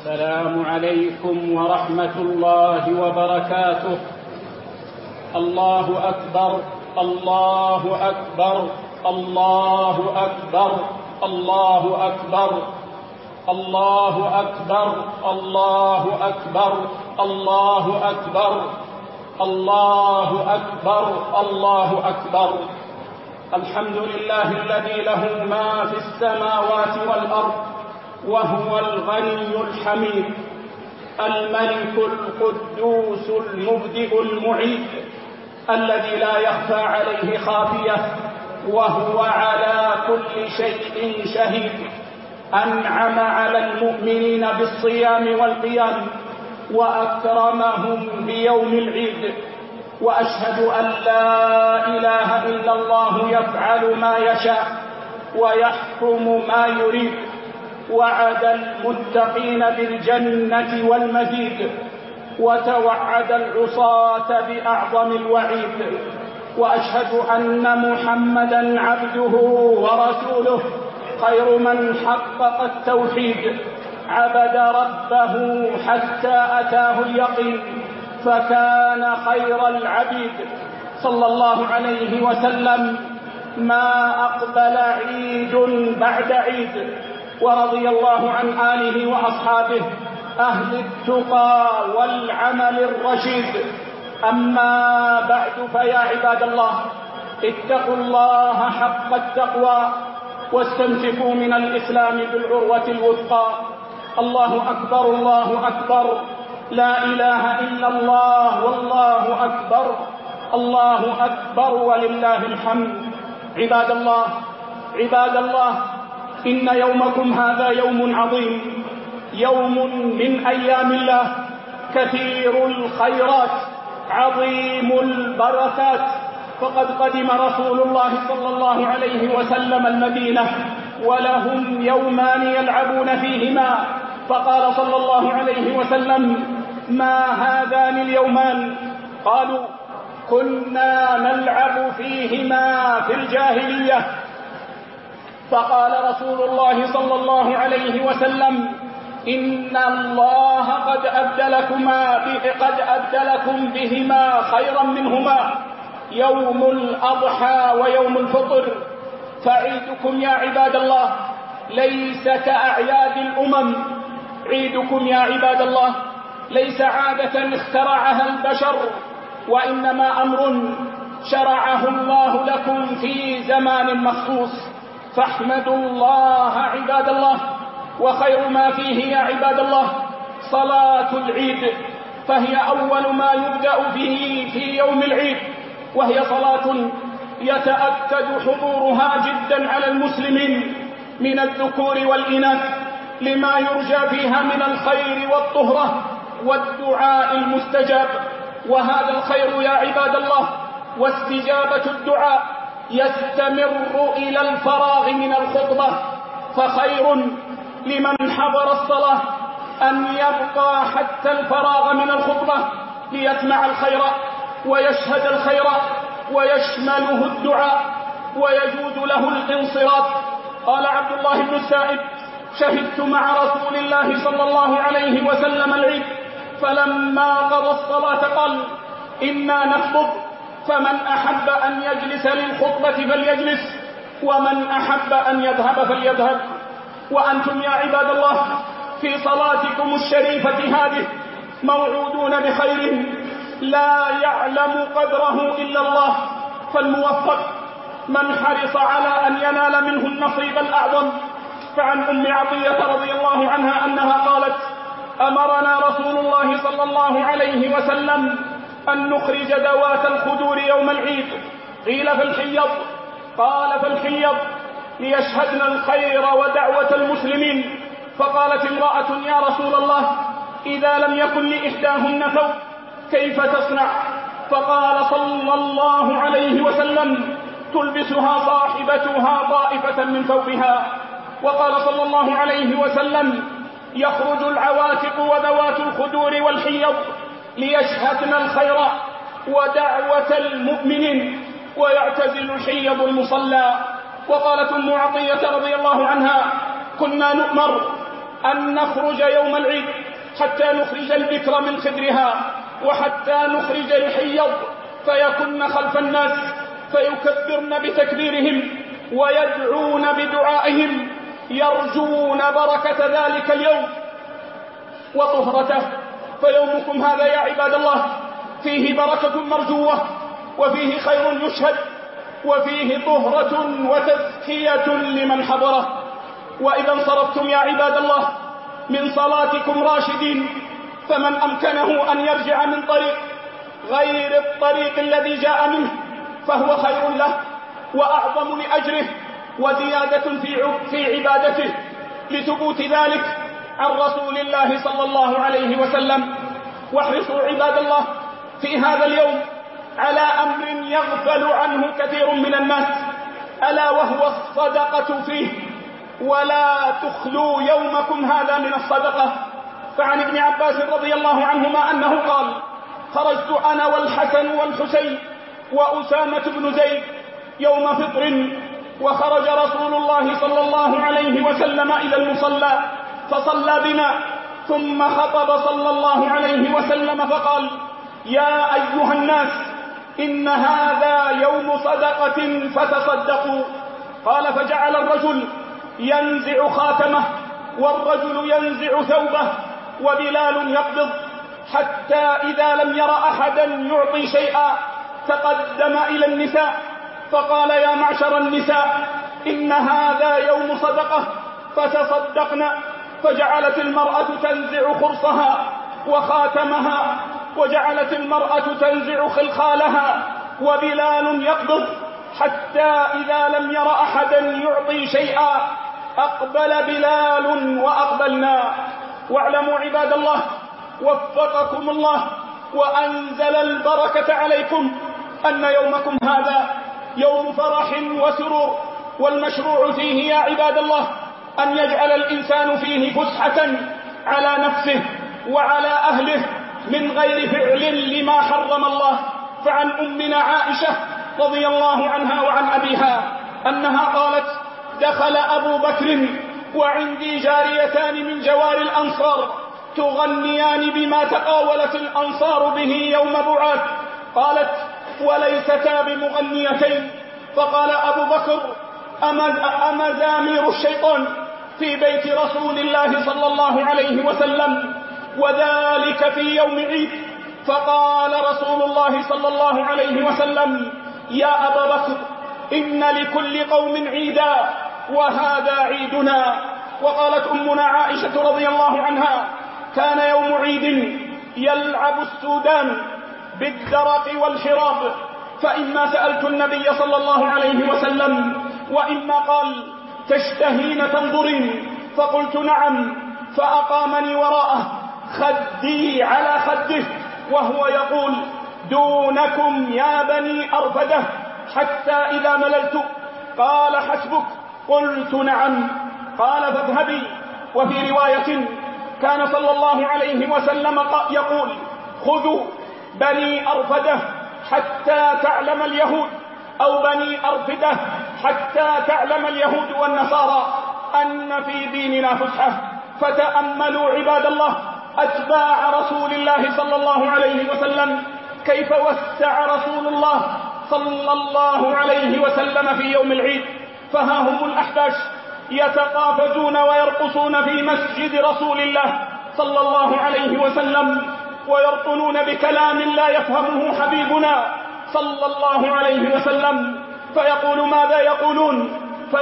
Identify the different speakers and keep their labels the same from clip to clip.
Speaker 1: السلام عليكم ورحمة الله وبركاته. الله أكبر الله أكبر الله أكبر الله أكبر الله أكبر الله أكبر الله أكبر الله أكبر الله أكبر. الحمد لله الذي له ما في السماوات والأرض وهو الغني الحميد، الملك القدوس المبدئ المعيد، الذي لا يخفى عليه خافية وهو على كل شيء شهيد. أنعم على المؤمنين بالصيام والقيام وأكرمهم بيوم العيد، وأشهد أن لا إله إلا الله يفعل ما يشاء ويحكم ما يريد. وعد المتقين بالجنة والمزيد، وتوعد العصاة بأعظم الوعيد. وأشهد أن محمدا عبده ورسوله، خير من حقق التوحيد، عبد ربه حتى أتاه اليقين فكان خير العبيد، صلى الله عليه وسلم. ما أقبل عيد بعد عيد، ورضي الله عن آله وأصحابه أهل التقى والعمل الرشيد. أما بعد، فيا عباد الله، اتقوا الله حق التقوى واستمسكوا من الإسلام بالعروة الوثقى. الله أكبر الله أكبر، لا إله إلا الله والله أكبر، الله أكبر ولله الحمد. عباد الله عباد الله، إن يومكم هذا يوم عظيم، يوم من أيام الله، كثير الخيرات، عظيم البركات. فقد قدم رسول الله صلى الله عليه وسلم المدينة ولهم يومان يلعبون فيهما، فقال صلى الله عليه وسلم: ما هذان اليومان؟ قالوا: كنا نلعب فيهما في الجاهلية. فقال رسول الله صلى الله عليه وسلم: إن الله قد أبدلكم بهما خيرا منهما، يوم الأضحى ويوم الفطر. فعيدكم يا عباد الله ليس كأعياد الأمم. عيدكم يا عباد الله ليس عادة اخترعها البشر، وإنما أمر شرعه الله لكم في زمان مخصوص. فاحمدوا الله عباد الله. وخير ما فيه يا عباد الله صلاة العيد، فهي أول ما يبدأ به في يوم العيد، وهي صلاة يتأكد حضورها جدا على المسلمين من الذكور والإناث، لما يرجى فيها من الخير والطهرة والدعاء المستجاب. وهذا الخير يا عباد الله واستجابة الدعاء يستمر إلى الفراغ من الخطبة، فخير لمن حضر الصلاة أن يبقى حتى الفراغ من الخطبة ليسمع الخير ويشهد الخير ويشمله الدعاء ويجوز له الانصراف. قال عبد الله بن السائب: شهدت مع رسول الله صلى الله عليه وسلم العيد، فلما قضى الصلاة قال: إنا نخطب، فمن أحب أن يجلس للخطبة فليجلس، ومن أحب أن يذهب فليذهب. وأنتم يا عباد الله في صلاتكم الشريفة هذه موعودون بخير لا يعلم قدره إلا الله، فالموفق من حرص على أن ينال منه النصيب الأعظم. فعن أم عطية رضي الله عنها أنها قالت: أمرنا رسول الله صلى الله عليه وسلم أن نخرج ذوات الخدور يوم العيد. قيل: في الحيض؟ قال: في الحيض، ليشهدن الخير ودعوة المسلمين. فقالت امرأة: يا رسول الله، إذا لم يكن لإحداهن ثوب كيف تصنع؟ فقال صلى الله عليه وسلم: تلبسها صاحبتها طائفة من ثوبها. وقال صلى الله عليه وسلم: يخرج العواتق وذوات الخدور والحيض ليشهدن الخير ودعوة المؤمنين، ويعتزل الحيض المصلى. وقالت أم عطية رضي الله عنها: كنا نؤمر أن نخرج يوم العيد حتى نخرج البكر من خدرها، وحتى نخرج الحيض فيكن خلف الناس فيكبرن بتكبيرهم ويدعون بدعائهم يرجون بركة ذلك اليوم وطهرته. فيومكم هذا يا عباد الله فيه بركة مرجوة، وفيه خير يشهد، وفيه طهرة وتزكية لمن حضره. وإذا انصرفتم يا عباد الله من صلاتكم راشدين، فمن أمكنه أن يرجع من طريق غير الطريق الذي جاء منه فهو خير له وأعظم لأجره وزيادة في عبادته، لثبوت ذلك عن رسول الله صلى الله عليه وسلم. واحرصوا عباد الله في هذا اليوم على أمر يغفل عنه كثير من الناس، ألا وهو الصدقة فيه، ولا تخلوا يومكم هذا من الصدقة. فعن ابن عباس رضي الله عنهما أنه قال: خرجت أنا والحسن والحسين وأسامة بن زيد يوم فطر، وخرج رسول الله صلى الله عليه وسلم إلى المصلى فصلى بنا، ثم خطب صلى الله عليه وسلم فقال: يا أيها الناس إن هذا يوم صدقة فتصدقوا. قال: فجعل الرجل ينزع خاتمه، والرجل ينزع ثوبه، وبلال يقبض، حتى إذا لم ير أحدا يعطي شيئا تقدم إلى النساء فقال: يا معشر النساء إن هذا يوم صدقة فتصدقنا. فجعلت المرأة تنزع خرصها وخاتمها، وجعلت المرأة تنزع خلخالها، وبلال يقبض، حتى إذا لم ير أحدا يعطي شيئا أقبل بلال وأقبلنا. واعلموا عباد الله وفقكم الله وأنزل البركة عليكم أن يومكم هذا يوم فرح وسرور، والمشروع فيه يا عباد الله أن يجعل الإنسان فيه فسحة على نفسه وعلى أهله من غير فعل لما حرم الله. فعن أمنا عائشة رضي الله عنها وعن أبيها أنها قالت: دخل أبو بكر وعندي جاريتان من جوار الأنصار تغنيان بما تقاولت الأنصار به يوم بعاث. قالت: وليستا بمغنيتين. فقال أبو بكر: أمزامير الشيطان في بيت رسول الله صلى الله عليه وسلم، وذلك في يوم عيد. فقال رسول الله صلى الله عليه وسلم: يا أبا بكر إن لكل قوم عيدا وهذا عيدنا. وقالت أمنا عائشة رضي الله عنها: كان يوم عيد يلعب السودان بالدرق والحراب، فإما سألت النبي صلى الله عليه وسلم وإما قال: تشتهين تنظرين؟ فقلت: نعم. فأقامني وراءه خدي على خده وهو يقول: دونكم يا بني أرفدة، حتى إذا مللت قال: حسبك. قلت: نعم. قال: فاذهبي. وفي رواية: كان صلى الله عليه وسلم يقول: خذوا بني أرفدة حتى تعلم اليهود، أو بني أرفدة حتى تعلم اليهود والنصارى أن في ديننا فسحة. فتأملوا عباد الله أتباع رسول الله صلى الله عليه وسلم كيف وسع رسول الله صلى الله عليه وسلم في يوم العيد. فها هم الأحباش يتقافزون ويرقصون في مسجد رسول الله صلى الله عليه وسلم، ويرطنون بكلام لا يفهمه حبيبنا صلى الله عليه وسلم. فيقول: ماذا يقولون؟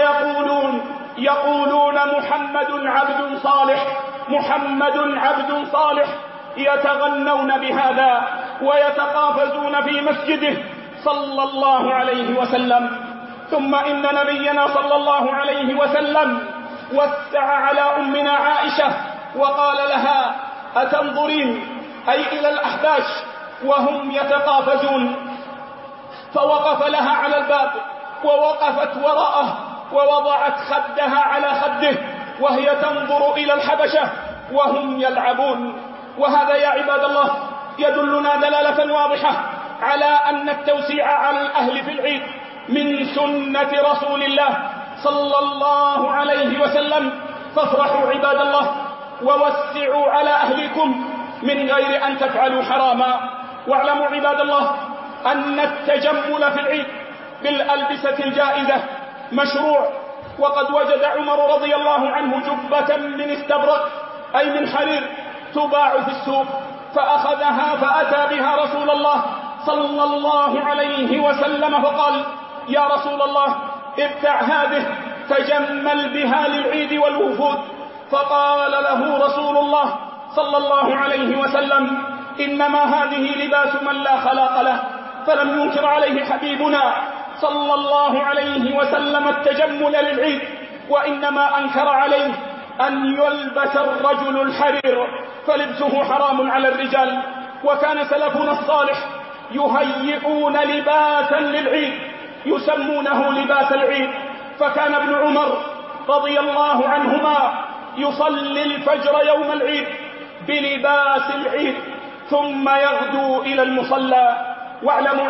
Speaker 1: يقولون: محمد عبد صالح، محمد عبد صالح. يتغنون بهذا ويتقافزون في مسجده صلى الله عليه وسلم. ثم إن نبينا صلى الله عليه وسلم وسع على أمنا عائشة وقال لها: أتنظرين؟ أي إلى الأحباش وهم يتقافزون. فوقف لها على الباب ووقفت وراءه ووضعت خدها على خده وهي تنظر إلى الحبشة وهم يلعبون. وهذا يا عباد الله يدلنا دلالة واضحة على أن التوسيع على الأهل في العيد من سنة رسول الله صلى الله عليه وسلم. فافرحوا عباد الله ووسعوا على أهلكم من غير أن تفعلوا حراما. واعلموا عباد الله أن التجمل في العيد بالألبسة الجائزة مشروع. وقد وجد عمر رضي الله عنه جبة من استبرق أي من حرير تباع في السوق، فأخذها فأتى بها رسول الله صلى الله عليه وسلم فقال: يا رسول الله ابتع هذه تجمل بها للعيد والوفود. فقال له رسول الله صلى الله عليه وسلم: إنما هذه لباس من لا خلاق له. فلم ينكر عليه حبيبنا صلى الله عليه وسلم التجمل للعيد، وإنما أنكر عليه أن يلبس الرجل الحرير، فلبسه حرام على الرجال. وكان سلفنا الصالح يهيئون لباسا للعيد يسمونه لباس العيد. فكان ابن عمر رضي الله عنهما يصلي الفجر يوم العيد بلباس العيد ثم يغدو إلى المصلى. واعلموا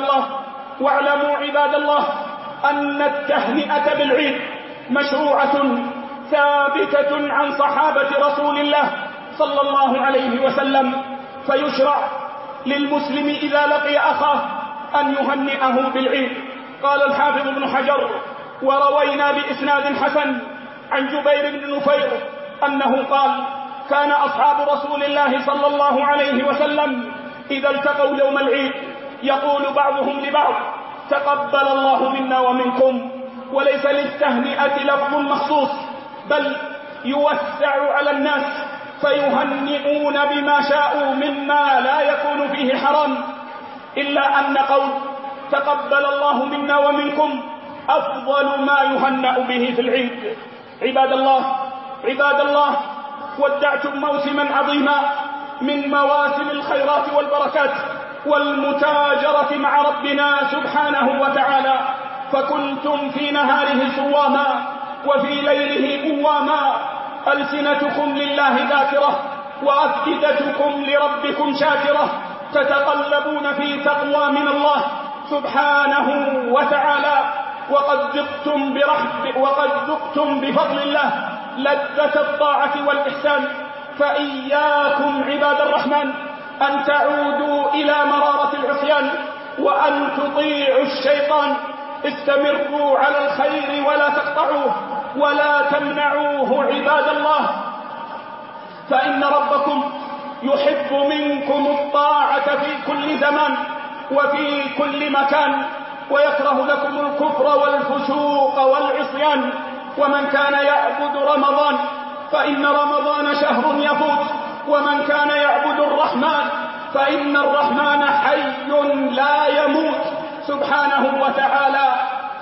Speaker 1: عباد الله أن التهنئة بالعيد مشروعة ثابتة عن صحابة رسول الله صلى الله عليه وسلم. فيشرع للمسلم إذا لقي أخاه أن يهنئه بالعيد. قال الحافظ ابن حجر: وروينا بإسناد حسن عن جبير بن نفير أنه قال: كان أصحاب رسول الله صلى الله عليه وسلم إذا التقوا يوم العيد يقول بعضهم لبعض: تقبل الله منا ومنكم. وليس للتهنئة لفظ مخصوص، بل يوسع على الناس فيهنئون بما شاءوا مما لا يكون فيه حرام، إلا أن قول تقبل الله منا ومنكم أفضل ما يهنأ به في العيد. عباد الله ودعتم موسما عظيما من مواسم الخيرات والبركات والمتاجرة مع ربنا سبحانه وتعالى، فكنتم في نهاره صواما وفي ليله قواما، ألسنتكم لله ذاكرة وأفئدتكم لربكم شاكرة، تتقلبون في تقوى من الله سبحانه وتعالى، وقد ذقتم بفضل الله لذة الطاعة والإحسان. فإياكم عباد الرحمن أن تعودوا إلى مرارة العصيان وأن تطيعوا الشيطان. استمروا على الخير ولا تقطعوه ولا تمنعوه عباد الله، فإن ربكم يحب منكم الطاعة في كل زمان وفي كل مكان، ويكره لكم الكفر والفسوق والعصيان. ومن كان يعبد رمضان فإن رمضان شهر يفوت، ومن كان يعبد الرحمن فإن الرحمن حي لا يموت سبحانه وتعالى.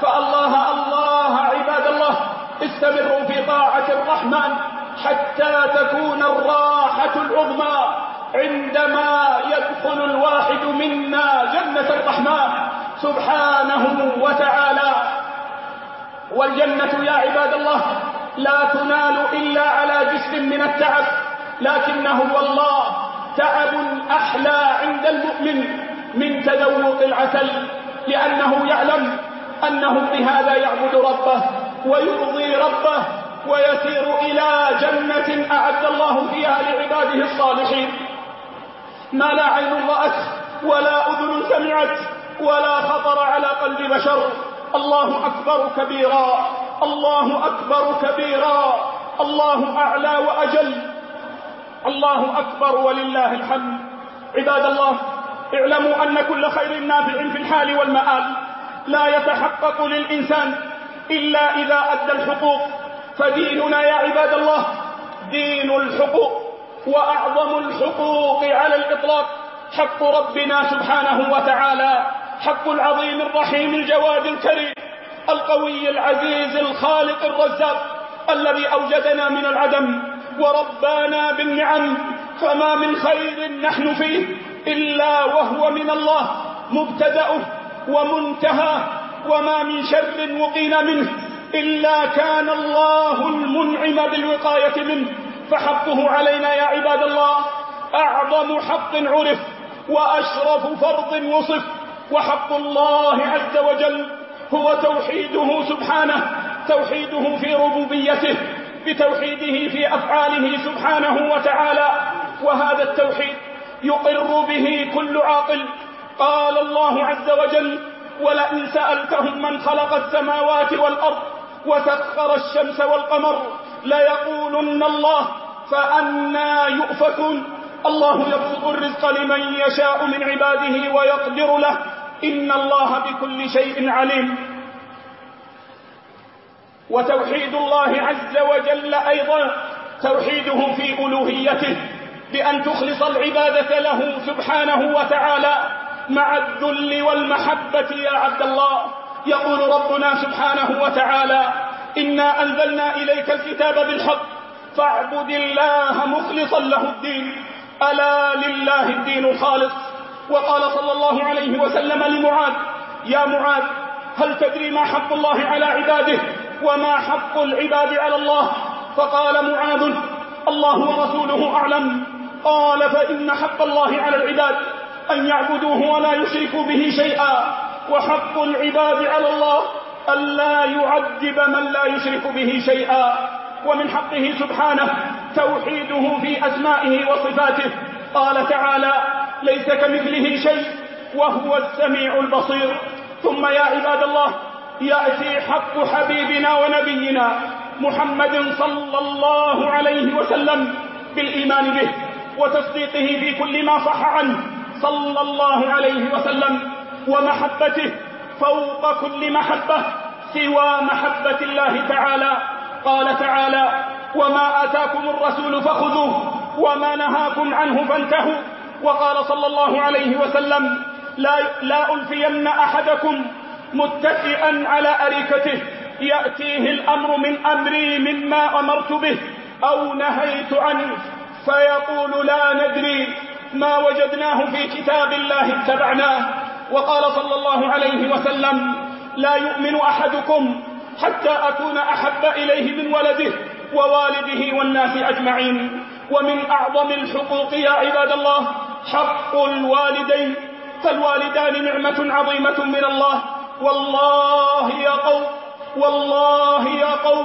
Speaker 1: فالله عباد الله استمروا في طاعة الرحمن حتى تكون الراحة العظمى عندما يدخل الواحد منا جنة الرحمن سبحانه وتعالى. والجنة يا عباد الله لا تنال إلا على جسر من التعب، لكنه والله تعب أحلى عند المؤمن من تذوق العسل، لأنه يعلم أنه بهذا يعبد ربه ويرضي ربه ويسير إلى جنة أعد الله فيها لعباده الصالحين ما لا عين رأت ولا أذن سمعت ولا خطر على قلب بشر. الله أكبر كبيرا، الله أكبر كبيرا، الله أعلى وأجل، الله أكبر ولله الحمد. عباد الله اعلموا أن كل خير نافع في الحال والمآل لا يتحقق للإنسان إلا إذا أدى الحقوق. فديننا يا عباد الله دين الحقوق، وأعظم الحقوق على الإطلاق حق ربنا سبحانه وتعالى، حق العظيم الرحيم الجواد الكريم القوي العزيز الخالق الرزاق الذي أوجدنا من العدم وربانا بالنعم، فما من خير نحن فيه إلا وهو من الله مبتدأه ومنتهاه، وما من شر وقينا منه إلا كان الله المنعم بالوقاية منه. فحقه علينا يا عباد الله أعظم حق عرف وأشرف فرض وصف، وحق الله عز وجل هو توحيده سبحانه، توحيده في ربوبيته بتوحيده في أفعاله سبحانه وتعالى، وهذا التوحيد يقر به كل عاقل. قال الله عز وجل: ولئن سألتهم من خلق السماوات والأرض وسخر الشمس والقمر ليقولن الله فأنى يؤفكون. الله يبسط الرزق لمن يشاء من عباده ويقدر له، إن الله بكل شيء عليم. وتوحيد الله عز وجل أيضا توحيده في ألوهيته، بأن تخلص العبادة له سبحانه وتعالى مع الذل والمحبة. يا عبد الله، يقول ربنا سبحانه وتعالى: إنا أنزلنا إليك الكتاب بالحق فاعبد الله مخلصا له الدين، ألا لله الدين الخالص. وقال صلى الله عليه وسلم لمعاذ: يا معاذ، هل تدري ما حق الله على عباده وما حق العباد على الله؟ فقال معاذ: الله ورسوله أعلم. قال: فإن حق الله على العباد أن يعبدوه ولا يشركوا به شيئا، وحق العباد على الله ألا يعذب من لا يشرك به شيئا. ومن حقه سبحانه توحيده في أسمائه وصفاته. قال تعالى: ليس كمثله شيء وهو السميع البصير. ثم يا عباد الله، يأتي حق حبيبنا ونبينا محمد صلى الله عليه وسلم بالإيمان به وتصديقه في كل ما صح عنه صلى الله عليه وسلم، ومحبته فوق كل محبة سوى محبة الله تعالى. قال تعالى: وما آتاكم الرسول فخذوه وما نهاكم عنه فانتهوا. وقال صلى الله عليه وسلم: لا ألفين أحدكم متكئا على أريكته يأتيه الأمر من أمري مما أمرت به أو نهيت عنه فيقول لا ندري ما وجدناه في كتاب الله اتبعناه. وقال صلى الله عليه وسلم: لا يؤمن أحدكم حتى أكون أحب إليه من ولده ووالده والناس أجمعين. ومن أعظم الحقوق يا عباد الله حق الوالدين، فالوالدان نعمة عظيمة من الله. والله يا قوم، والله يا قوم،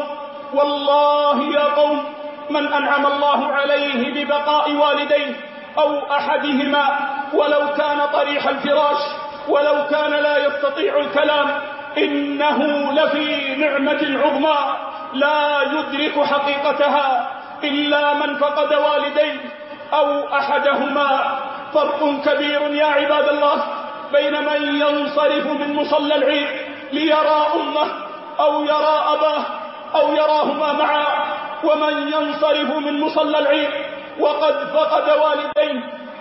Speaker 1: والله يا قوم، من أنعم الله عليه ببقاء والديه أو أحدهما ولو كان طريح الفراش ولو كان لا يستطيع الكلام إنه لفي نعمة عظمى لا يدرك حقيقتها إلا من فقد والديه أو أحدهما. فرق كبير يا عباد الله بين من ينصرف من مصلى العيد ليرى أمه أو يرى أباه أو يراهما معا، ومن ينصرف من مصلى العيد وقد فقد والديه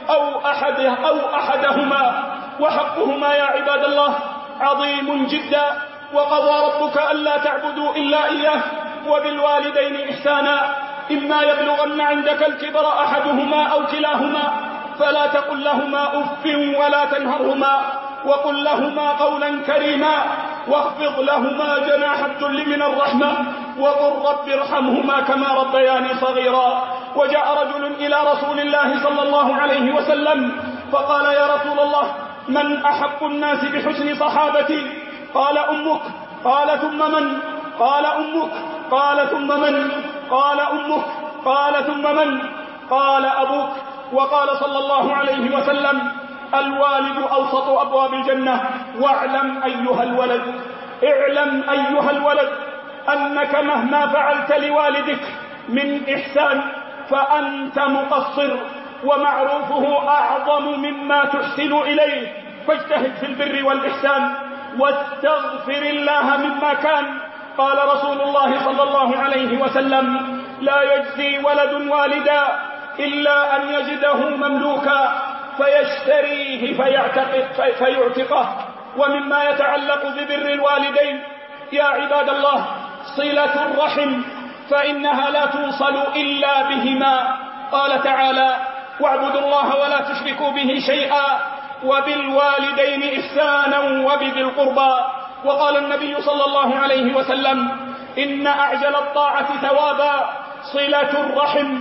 Speaker 1: أو أحدهما. وحقهما يا عباد الله عظيم جدا. وقضى ربك ألا تعبدوا إلا إياه وبالوالدين إحسانا، إما يبلغن عندك الكبر أحدهما أو كلاهما فلا تقل لهما أف ولا تنهرهما وقل لهما قولا كريما واخفض لهما جناح الذل من الرحمة وقل رب ارحمهما كما ربياني صغيرا. وجاء رجل إلى رسول الله صلى الله عليه وسلم فقال: يا رسول الله، من أحق الناس بحسن صحابتي؟ قال: أمك. قال: ثم من؟ قال: أمك. قال: ثم من؟ قال: أمك. قال: ثم من؟ قال: أبوك. وقال صلى الله عليه وسلم: الوالد أوسط أبواب الجنة. واعلم أيها الولد، اعلم أيها الولد أنك مهما فعلت لوالدك من إحسان فأنت مقصر، ومعروفه أعظم مما تحسن إليه، فاجتهد في البر والإحسان واستغفر الله مما كان. قال رسول الله صلى الله عليه وسلم: لا يجزي ولد والدا إلا أن يجده مملوكا فيشتريه فيعتقه. ومما يتعلق ببر الوالدين يا عباد الله صلة الرحم، فإنها لا توصل إلا بهما. قال تعالى: واعبدوا الله ولا تشركوا به شيئا وبالوالدين إحسانا وبذي القربى. وقال النبي صلى الله عليه وسلم: إن أعجل الطاعة ثوابا صلة الرحم،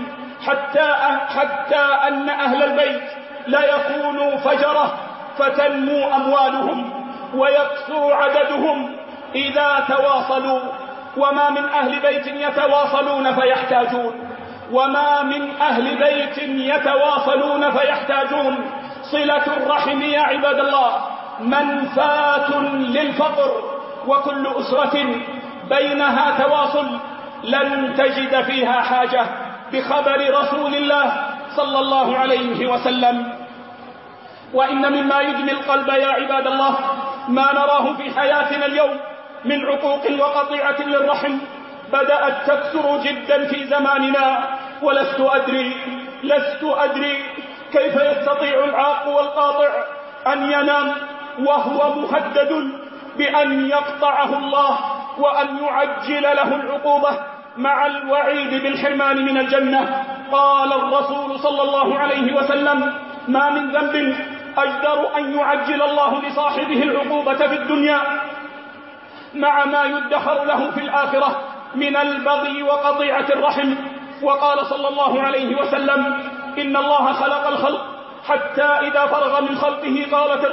Speaker 1: حتى أن أهل البيت لا يكونوا فجرة فتنمو أموالهم ويكثر عددهم إذا تواصلوا. وما من أهل بيت يتواصلون فيحتاجون، وما من أهل بيت يتواصلون فيحتاجون. صلة الرحم يا عباد الله منفاة للفقر، وكل أسرة بينها تواصل لن تجد فيها حاجة بخبر رسول الله صلى الله عليه وسلم. وإن مما يدمي القلب يا عباد الله ما نراه في حياتنا اليوم من عقوق وقطيعة للرحم بدأت تكثر جدا في زماننا، ولست أدري كيف يستطيع العاق والقاطع أن ينام وهو مهدد بأن يقطعه الله وأن يعجل له العقوبة مع الوعيد بالحرمان من الجنة. قال الرسول صلى الله عليه وسلم: ما من ذنب أجدر أن يعجل الله لصاحبه العقوبة في الدنيا مع ما يدخر له في الآخرة من البغي وقطيعة الرحم. وقال صلى الله عليه وسلم: إن الله خلق الخلق حتى إذا فرغ من خلقه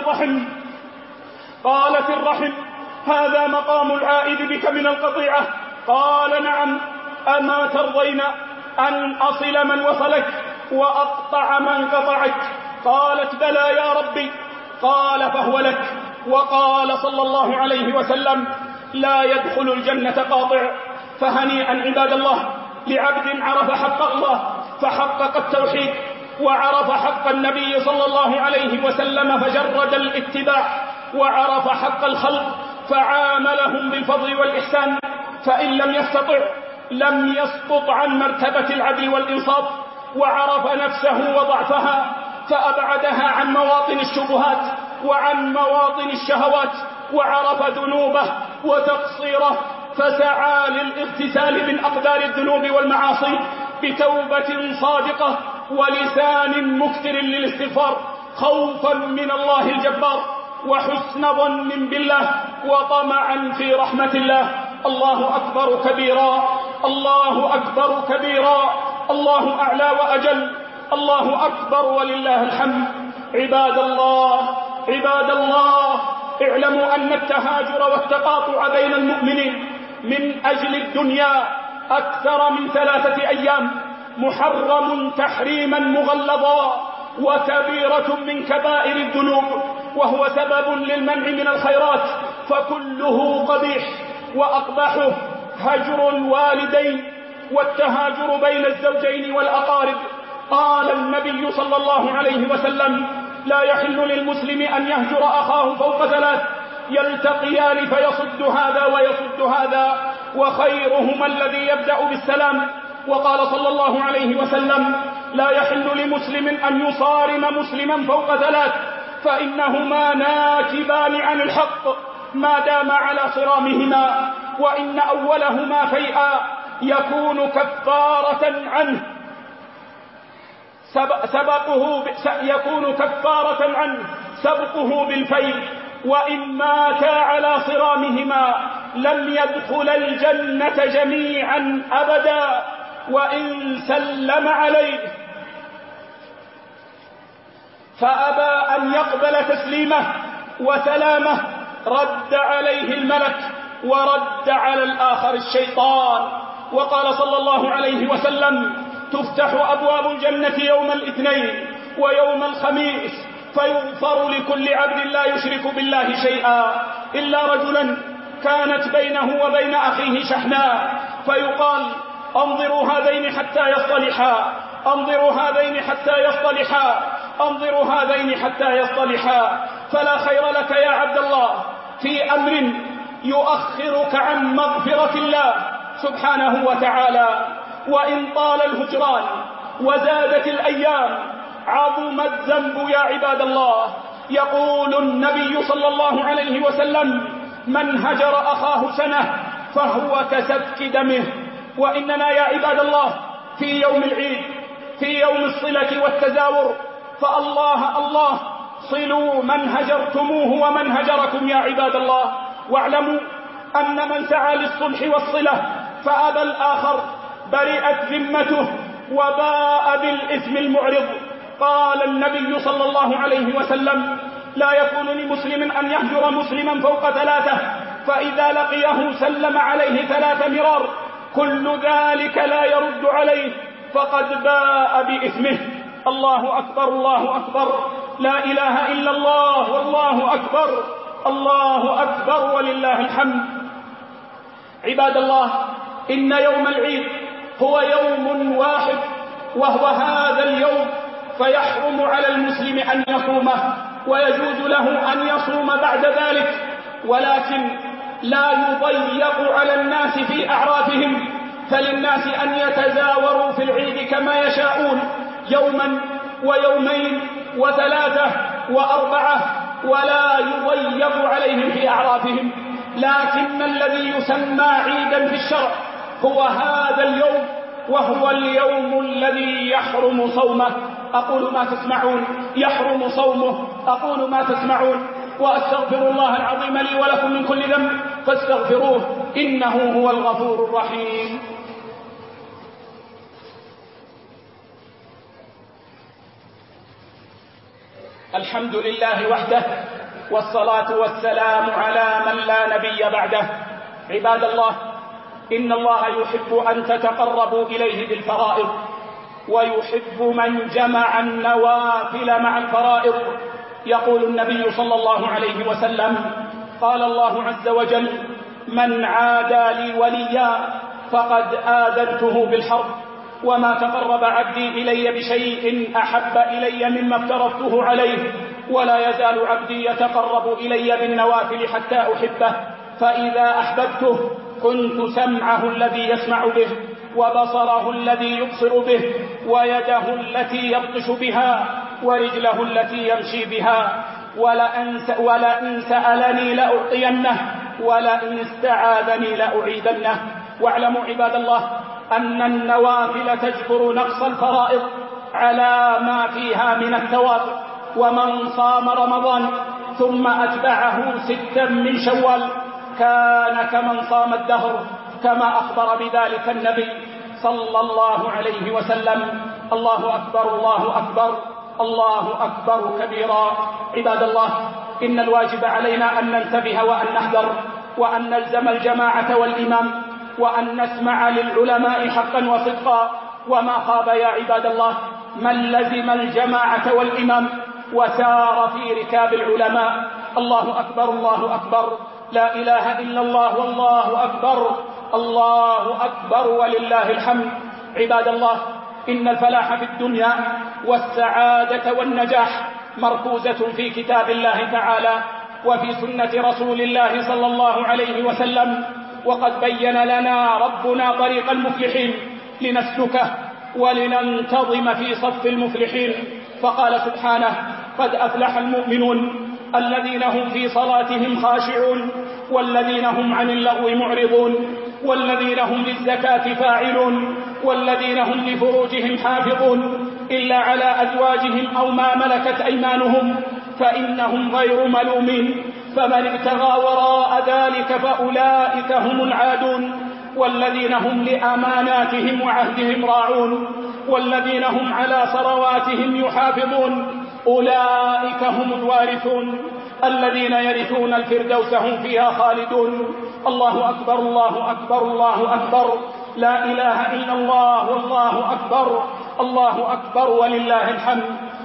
Speaker 1: قالت الرحم: هذا مقام العائد بك من القطيعة. قال: نعم، أما ترضين أن أصل من وصلك وأقطع من قطعك؟ قالت: بلى يا ربي. قال: فهو لك. وقال صلى الله عليه وسلم: لا يدخل الجنة قاطع. فهنيئا عباد الله لعبد عرف حق الله فحقق التوحيد، وعرف حق النبي صلى الله عليه وسلم فجرد الاتباع، وعرف حق الخلق فعاملهم بالفضل والإحسان. فإن لم يستطع لم يسقط عن مرتبة العدل والإنصاف، وعرف نفسه وضعفها فأبعدها عن مواطن الشبهات وعن مواطن الشهوات، وعرف ذنوبه وتقصيره فسعى للاغتسال من أقدار الذنوب والمعاصي بتوبة صادقة ولسان مكثر للاستغفار، خوفا من الله الجبار وحسن ظن بالله وطمعا في رحمة الله. الله أكبر كبيرا، الله أكبر كبيرا، الله أعلى وأجل، الله أكبر ولله الحمد. عباد الله اعلموا أن التهاجر والتقاطع بين المؤمنين من أجل الدنيا أكثر من 3 أيام محرم تحريما مغلظا وكبيرة من كبائر الذنوب، وهو سبب للمنع من الخيرات، فكله قبيح، وأقبحه هجر الوالدين والتهاجر بين الزوجين والأقارب. قال النبي صلى الله عليه وسلم: لا يحل للمسلم أن يهجر أخاه فوق 3 يلتقيان فيصد هذا ويصد هذا، وخيرهما الذي يبدأ بالسلام. وقال صلى الله عليه وسلم: لا يحل لمسلم أن يصارم مسلما فوق 3 فإنهما ناكبان عن الحق ما دام على صرامهما، وإن أولهما فيئا يكون كفارة عنه سبقه بالفيء، وإن ماتا على صرامهما لم يدخل الجنة جميعا أبدا، وإن سلم عليه فأبى أن يقبل تسليمه وسلامه رد عليه الملك ورد على الآخر الشيطان. وقال صلى الله عليه وسلم: تفتح أبواب الجنة يوم الاثنين ويوم الخميس فيغفر لكل عبد لا يشرك بالله شيئا إلا رجلا كانت بينه وبين أخيه شحناء، فيقال: انظروا هذين حتى يصطلحا، انظروا هذين حتى يصطلحا، انظروا هذين حتى يصطلحا. فلا خير لك يا عبد الله في أمر يؤخرك عن مغفرة الله سبحانه وتعالى. وإن طال الهجران وزادت الأيام عظم الذنب يا عباد الله. يقول النبي صلى الله عليه وسلم: من هجر أخاه سنة فهو كسفك دمه. وإننا يا عباد الله في يوم العيد، في يوم الصلة والتزاور، فالله صلوا من هجرتموه ومن هجركم يا عباد الله. واعلموا أن من سعى للصلح والصلة فأبى الآخر برئت ذمته وباء بالإثم المعرض. قال النبي صلى الله عليه وسلم: لا يكون لمسلم أن يهجر مسلما فوق 3 فإذا لقيه سلم عليه 3 مرار، كل ذلك لا يرد عليه فقد باء بإثمه. الله أكبر الله أكبر، لا إله إلا الله والله أكبر، الله أكبر ولله الحمد. عباد الله، إن يوم العيد هو يوم واحد وهو هذا اليوم، فيحرم على المسلم أن يصومه ويجوز له أن يصوم بعد ذلك، ولكن لا يضيق على الناس في أعرافهم، فللناس أن يتزاوروا في العيد كما يشاءون، يوما ويومين و3 و4، ولا يضيق عليهم في أعرافهم. لكن الذي يسمى عيدا في الشرع هو هذا اليوم، وهو اليوم الذي يحرم صومه. أقول ما تسمعون، يحرم صومه، أقول ما تسمعون، وأستغفر الله العظيم لي ولكم من كل ذنب فاستغفروه إنه هو الغفور الرحيم. الحمد لله وحده، والصلاة والسلام على من لا نبي بعده. عباد الله، إن الله يحب أن تتقربوا إليه بالفرائض، ويحب من جمع النوافل مع الفرائض. يقول النبي صلى الله عليه وسلم: قال الله عز وجل: من عادى لي وليا فقد آذنته بالحرب، وما تقرب عبدي إلي بشيء أحب إلي مما افترضته عليه، ولا يزال عبدي يتقرب إلي بالنوافل حتى أحبه، فإذا أحببته كنت سمعه الذي يسمع به، وبصره الذي يبصر به، ويده التي يبطش بها، ورجله التي يمشي بها، ولئن سألني لأعطينه، ولئن استعاذني لأعيذنه. واعلموا عباد الله أن النوافل تجبر نقص الفرائض على ما فيها من الثواب. ومن صام رمضان ثم أتبعه 6 من شوال كان كمن صام الدهر، كما أخبر بذلك النبي صلى الله عليه وسلم. الله أكبر الله أكبر، الله أكبر كبيرا. عباد الله، إن الواجب علينا أن ننتبه وأن نحذر، وأن نلزم الجماعة والإمام، وأن نسمع للعلماء حقا وصدقا. وما خاب يا عباد الله من لزم الجماعة والإمام وسار في ركاب العلماء. الله أكبر الله أكبر، لا إله إلا الله والله أكبر، الله أكبر ولله الحمد. عباد الله، إن الفلاح في الدنيا والسعادة والنجاح مركوزة في كتاب الله تعالى وفي سنة رسول الله صلى الله عليه وسلم. وقد بين لنا ربنا طريق المفلحين لنسلكه ولننتظم في صف المفلحين، فقال سبحانه: قد أفلح المؤمنون الذين هم في صلاتهم خاشعون، والذين هم عن اللغو معرضون، والذين هم للزكاة فاعلون، والذين هم لفروجهم حافظون إلا على أزواجهم أو ما ملكت أيمانهم فإنهم غير ملومين، فمن ابتغى وراء ذلك فأولئك هم العادون، والذين هم لأماناتهم وعهدهم راعون، والذين هم على صلواتهم يحافظون، أولئك هم الوارثون الذين يرثون الفردوس هم فيها خالدون. الله أكبر الله أكبر الله أكبر، لا إله إلا الله والله أكبر، الله أكبر ولله الحمد.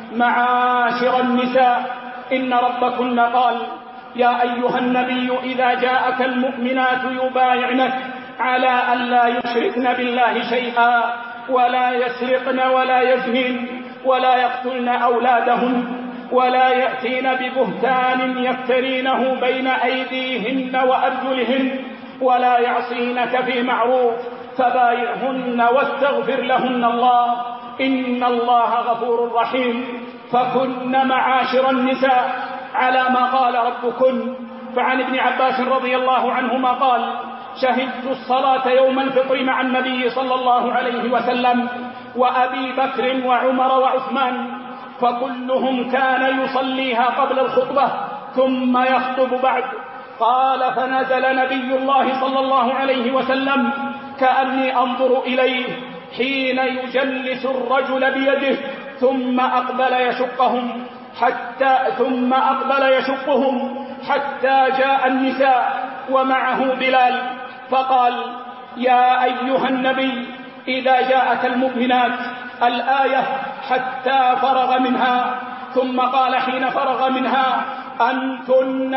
Speaker 1: معاشر النساء، إن ربكن قال: يا أيها النبي إذا جاءك المؤمنات يبايعنك على أن لا يشركن بالله شيئا ولا يسرقن ولا يزنين ولا يقتلن أولادهن ولا يأتين ببهتان يفترينه بين أيديهن وأرجلهن ولا يعصينك في معروف فبايعهن واستغفر لهن الله إن الله غفور رحيم. فكن معاشر النساء على ما قال ربكن. فعن ابن عباس رضي الله عنهما قال: شهدت الصلاة يوم الفطر مع النبي صلى الله عليه وسلم وأبي بكر وعمر وعثمان، فكلهم كان يصليها قبل الخطبة ثم يخطب بعد. قال: فنزل نبي الله صلى الله عليه وسلم كأني أنظر إليه حين يجلس الرجل بيده ثم أقبل يشقهم حتى جاء النساء ومعه بلال، فقال: يا أيها النبي إذا جاءك المؤمنات الآية حتى فرغ منها، ثم قال حين فرغ منها: أنتن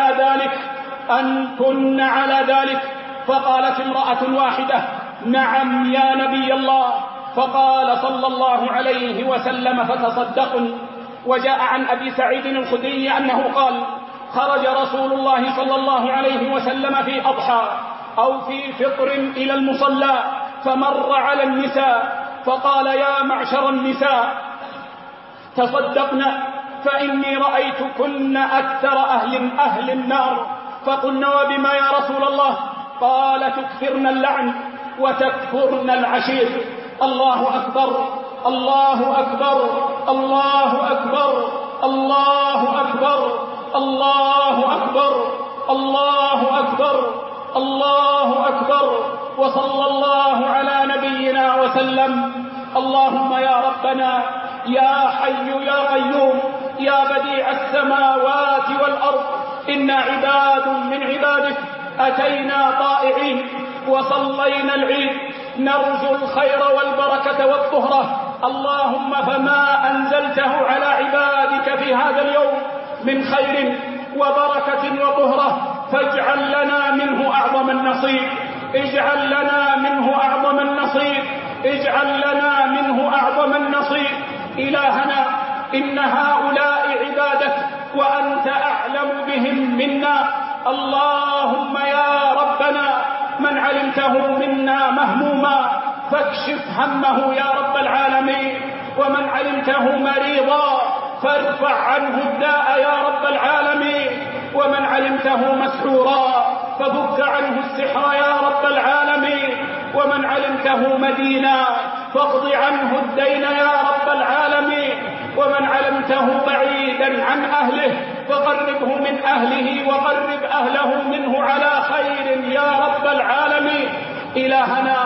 Speaker 1: على ذلك. فقالت امرأة واحدة: نعم يا نبي الله. فقال صلى الله عليه وسلم: فتصدقن. وجاء عن أبي سعيد الخدري أنه قال: خرج رسول الله صلى الله عليه وسلم في أضحى أو في فطر إلى المصلى، فمر على النساء فقال: يا معشر النساء تصدقن، فإني رأيتكن أكثر أهل النار. فقلنا: وبما يا رسول الله؟ قال: تكثرن اللعن وتكفرن العشير. الله أكبر، الله أكبر، الله أكبر، الله أكبر، الله أكبر، الله أكبر، الله أكبر. وصلى الله على نبينا وسلم. اللهم يا ربنا يا حي يا قيوم يا بديع السماوات والأرض، إنا عباد من عبادك أتينا طائعين وصلينا العيد نرجو الخير والبركة والطهرة. اللهم فما أنزلته على عبادك في هذا اليوم من خير وبركة وطهرة فاجعل لنا منه أعظم النصيب، اجعل لنا منه أعظم النصيب، اجعل لنا منه أعظم النصيب. إلهنا إن هؤلاء عبادك وأنت أعلم بهم منا. اللهم يا ربنا من علمته منا مهموما فاكشف همه يا رب العالمين، ومن علمته مريضا فارفع عنه الداء يا رب العالمين، ومن علمته مسحورا ففك عنه السحر يا رب العالمين، ومن علمته مدينا فاقض عنه الدين يا رب العالمين، ومن علمته بعيدا عن أهله فقربه من أهله وقرب أهله منه على خير يا رب العالمين. إلهنا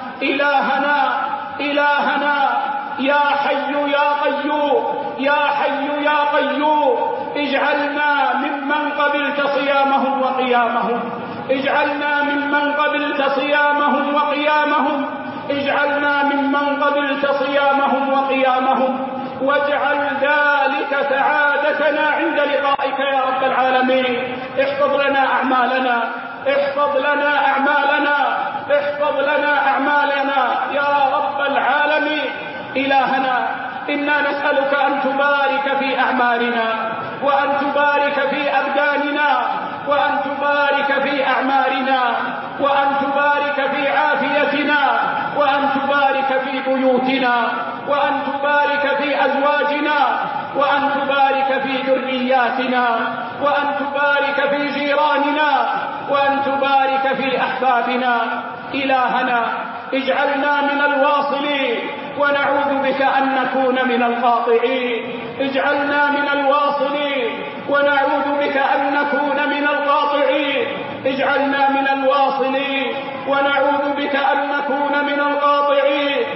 Speaker 1: إلهنا إلهنا يا حي يا قيوم يا حي يا قيوم اجعلنا ممن قبلت صيامهم وقيامهم، اجعلنا ممن قبلت صيامهم وقيامهم، اجعلنا ممن قبلت صيامهم وقيامهم، واجعل ذلك سعادتنا عند لقائك يا رب العالمين. احفظ لنا أعمالنا، احفظ لنا أعمالنا، احفظ لنا أعمالنا يا رب العالمين. إلهنا إنا نسألك أن تبارك في أعمالنا، وأن تبارك في أبداننا، وأن تبارك في أعمارنا، وأن تبارك في عافيتنا، وأن تبارك في بيوتنا، وأن تبارك في أزواجنا، وأن تبارك في ذرياتنا، وأن تبارك في جيراننا، وأن تبارك في أحبابنا. إلهنا اجعلنا من الواصلين ونعوذ بك أن نكون من القاطعين، اجعلنا من الواصلين ونعوذ بك أن نكون من القاطعين، اجعلنا من الواصلين ونعوذ بك أن نكون من القاطعين.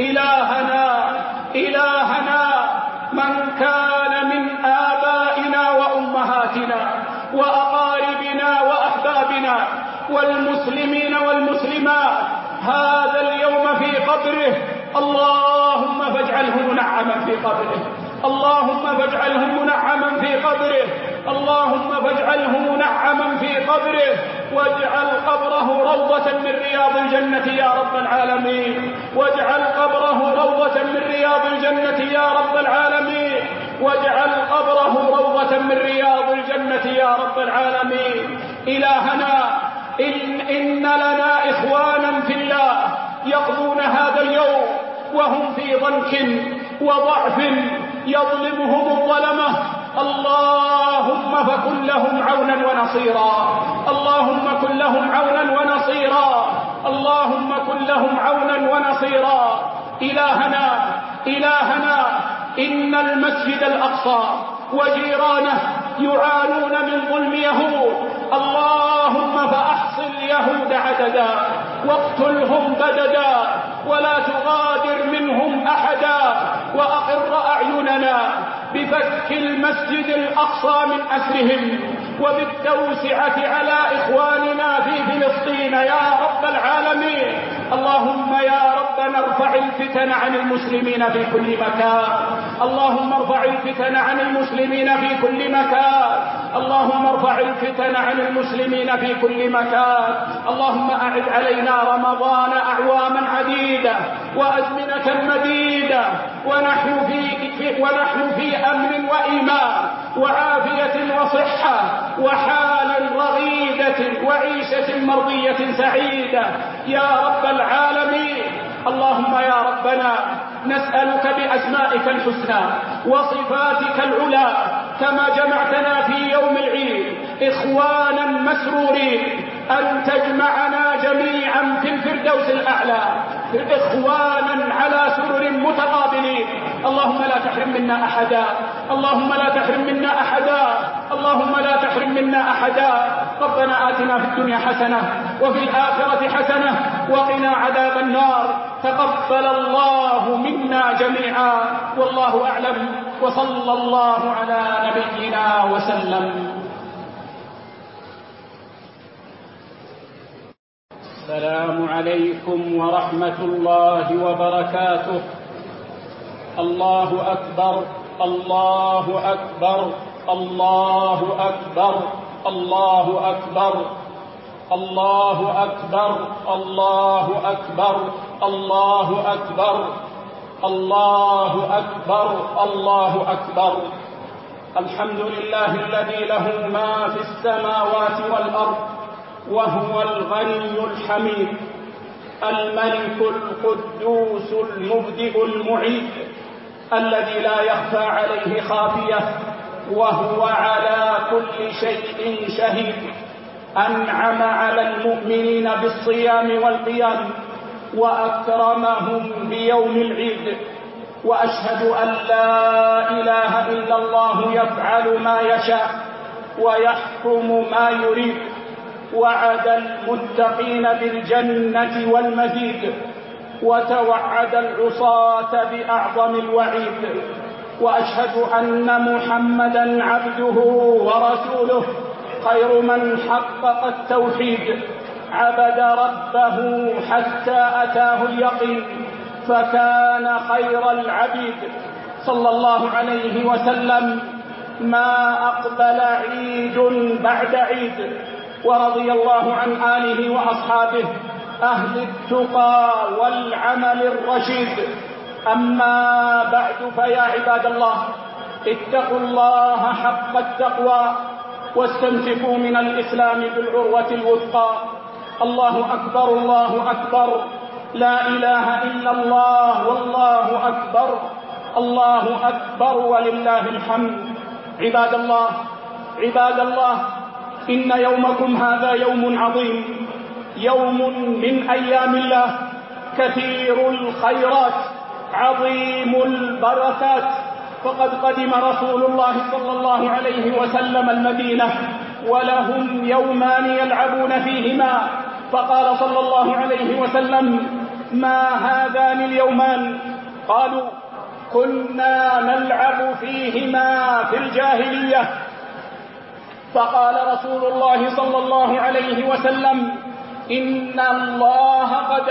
Speaker 1: إلهنا إلهنا من كان من آبائنا وأمهاتنا وأقاربنا وأحبابنا والمسلمين والمسلمات هذا اليوم في قبره، اللهم فاجعله منعما في قبره، اللهم فاجعله منعما في قبره، اللهم فاجعله منعما في قبره، واجعل قبره روضة من رياض الجنة يا رب العالمين، واجعل قبره روضة من رياض الجنة يا رب العالمين، واجعل قبره روضة من رياض الجنة يا رب العالمين. إلهنا إن لنا إخوانا في الله يقضون هذا اليوم وهم في ضنك وضعف يظلمهم الظلمة، اللهم فكن لهم عونا ونصيرا، اللهم كن لهم عونا ونصيرا، اللهم كن لهم عونا ونصيرا. إلهنا إلهنا إن المسجد الأقصى وجيرانه يعانون من ظلم يهود، اللهم فأحصي اليهود عددا واقتلهم بددا ولا تغادر منهم أحدا، وأقر أعيننا بفك المسجد الأقصى من أسرهم وبالتوسعة على إخواننا في فلسطين يا رب العالمين. اللهم يا ربنا ارفع الفتن عن المسلمين في كل مكان، اللهم ارفع الفتن عن المسلمين في كل مكان، اللهم ارفع الفتن عن المسلمين في كل مكان. اللهم أعد علينا رمضان أعواما عديدة وأزمنة مديدة ونحن في أمن وإيمان وعافية وصحة وحال رغيدة وعيشة مرضية سعيدة يا رب العالمين. اللهم يا ربنا نسألك بأسمائك الحسنى وصفاتك العلى كما جمعتنا في يوم العيد إخوانا مسرورين أن تجمعنا جميعا في الفردوس الأعلى إخوانا على سرر متقابلين. اللهم لا تحرم منا أحدا، اللهم لا تحرم منا أحدا، اللهم لا تحرم منا أحدا. ربنا آتنا في الدنيا حسنة وفي الآخرة حسنة وقنا عذاب النار. تقبل الله منا جميعا والله أعلم، وصلى الله على نبينا وسلم. السلام عليكم ورحمة الله وبركاته. الله أكبر، الله أكبر، الله أكبر، الله أكبر، الله أكبر، الله أكبر، الله أكبر، الله أكبر، الله أكبر. الحمد لله الذي له ما في السماوات والأرض وهو الغني الحميد، الملك القدوس المبدئ المعيد، الذي لا يخفى عليه خافية وهو على كل شيء شهيد. أنعم على المؤمنين بالصيام والقيام وأكرمهم بيوم العيد. وأشهد أن لا إله إلا الله يفعل ما يشاء ويحكم ما يريد. وعد المتقين بالجنة والمزيد وتوعد العصاة بأعظم الوعيد. وأشهد أن محمدا عبده ورسوله خير من حقق التوحيد، عبد ربه حتى أتاه اليقين فكان خير العبيد صلى الله عليه وسلم. ما أقبل عيد بعد عيد. ورضي الله عن آله وأصحابه أهل التقى والعمل الرشيد. أما بعد فيا عباد الله اتقوا الله حق التقوى واستمسكوا من الإسلام بالعروة الوثقى. الله أكبر، الله أكبر، لا إله إلا الله والله أكبر، الله أكبر ولله الحمد. عباد الله، عباد الله، إن يومكم هذا يوم عظيم، يوم من أيام الله كثير الخيرات عظيم البركات. فقد قدم رسول الله صلى الله عليه وسلم المدينة ولهم يومان يلعبون فيهما، فقال صلى الله عليه وسلم: ما هذان اليومان؟ قالوا: كنا نلعب فيهما في الجاهلية. فقال رسول الله صلى الله عليه وسلم: إن الله قد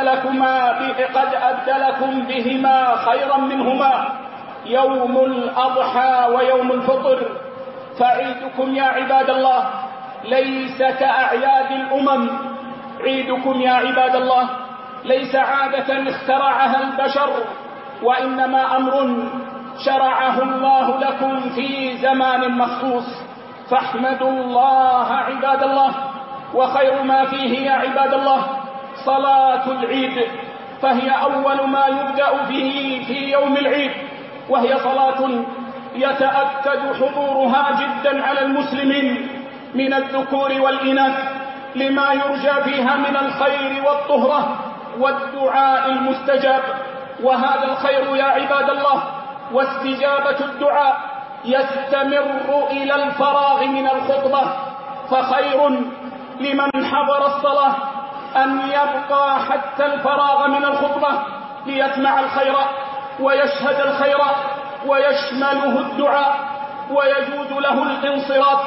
Speaker 1: أبدلكم بهما خيرا منهما، يوم الأضحى ويوم الفطر. فعيدكم يا عباد الله ليس كأعياد الأمم. عيدكم يا عباد الله ليس عادة اخترعها البشر، وإنما أمر شرعه الله لكم في زمان مخصوص. فاحمدوا الله عباد الله. وخير ما فيه يا عباد الله صلاة العيد، فهي أول ما يبدأ به في يوم العيد، وهي صلاة يتأكد حضورها جدا على المسلمين من الذكور والإناث، لما يرجى فيها من الخير والطهرة والدعاء المستجاب. وهذا الخير يا عباد الله واستجابة الدعاء يستمر إلى الفراغ من الخطبة. فخير لمن حضر الصلاة أن يبقى حتى الفراغ من الخطبة ليسمع الخير ويشهد الخير ويشمله الدعاء ويجوز له الانصراف.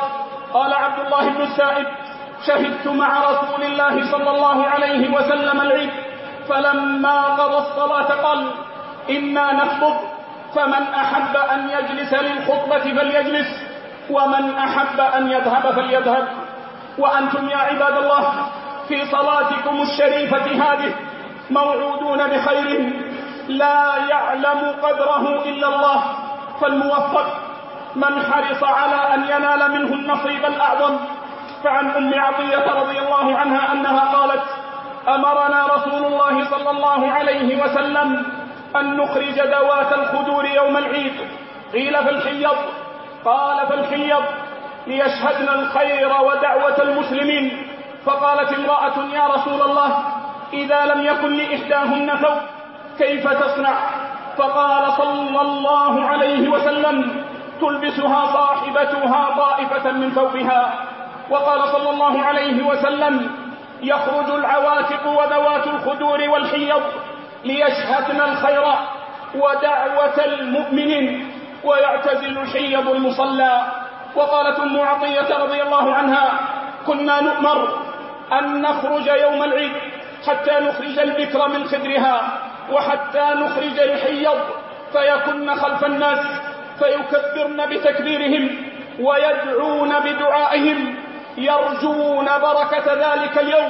Speaker 1: قال عبد الله بن السائب: شهدت مع رسول الله صلى الله عليه وسلم العيد، فلما قضى الصلاة قال: إنا نخطب، فمن أحب أن يجلس للخطبة فليجلس، ومن أحب أن يذهب فليذهب. وأنتم يا عباد الله في صلاتكم الشريفة هذه موعودون بخير لا يعلم قدره إلا الله، فالموفق من حرص على أن ينال منه النصيب الأعظم. فعن أم عطية رضي الله عنها أنها قالت: أمرنا رسول الله صلى الله عليه وسلم أن نخرج ذوات الخدور يوم العيد. قيل: فالحيض؟ قال: فالحيض ليشهدن الخير ودعوة المسلمين. فقالت امرأة: يا رسول الله، إذا لم يكن لإحداهن ثوب كيف تصنع؟ فقال صلى الله عليه وسلم: تلبسها صاحبتها طائفة من ثوبها. وقال صلى الله عليه وسلم: يخرج العواتق وذوات الخدور والحيض ليشهدن الخير ودعوة المؤمنين، ويعتزل الحيض المصلى. وقالت أم عطية رضي الله عنها: كنا نؤمر أن نخرج يوم العيد حتى نخرج البكر من خدرها، وحتى نخرج الحيض فيكن خلف الناس فيكبرن بتكبيرهم ويدعون بدعائهم، يرجون بركة ذلك اليوم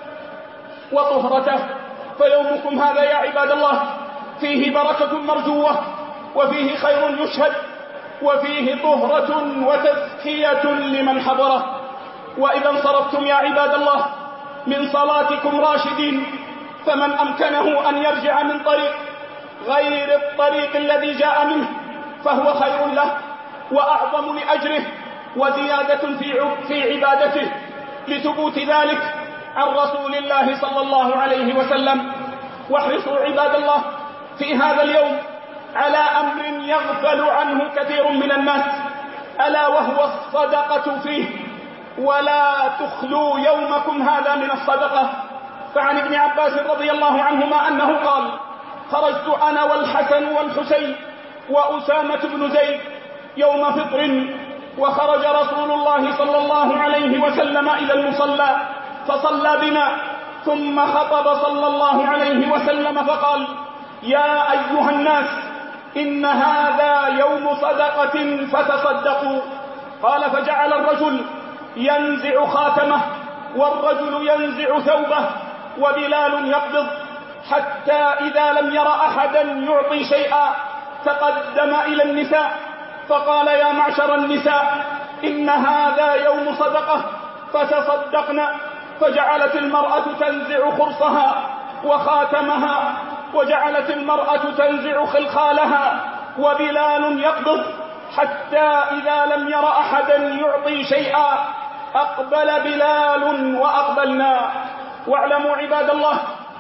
Speaker 1: وطهرته. فيومكم هذا يا عباد الله فيه بركة مرجوة، وفيه خير يشهد، وفيه طهرة وتزكية لمن حضره. وإذا انصرفتم يا عباد الله من صلاتكم راشدين، فمن أمكنه أن يرجع من طريق غير الطريق الذي جاء منه فهو خير له وأعظم لأجره وزيادة في عبادته، لثبوت ذلك عن رسول الله صلى الله عليه وسلم. واحرصوا عباد الله في هذا اليوم على أمر يغفل عنه كثير من الناس، ألا وهو الصدقة فيه، ولا تخلوا يومكم هذا من الصدقة. فعن ابن عباس رضي الله عنهما أنه قال: خرجت أنا والحسن والحسين وأسامة بن زيد يوم فطر، وخرج رسول الله صلى الله عليه وسلم إلى المصلى فصلى بنا، ثم خطب صلى الله عليه وسلم فقال: يا أيها الناس، إن هذا يوم صدقة فتصدقوا. قال: فجعل الرجل ينزع خاتمه، والرجل ينزع ثوبه، وبلال يقبض، حتى إذا لم ير أحدا يعطي شيئا تقدم إلى النساء فقال: يا معشر النساء، إن هذا يوم صدقة فتصدقنا. فجعلت المرأة تنزع خرصها وخاتمها، وجعلت المرأة تنزع خلخالها، وبلال يقبض، حتى إذا لم ير أحدا يعطي شيئا أقبل بلال وأقبلنا. واعلموا عباد الله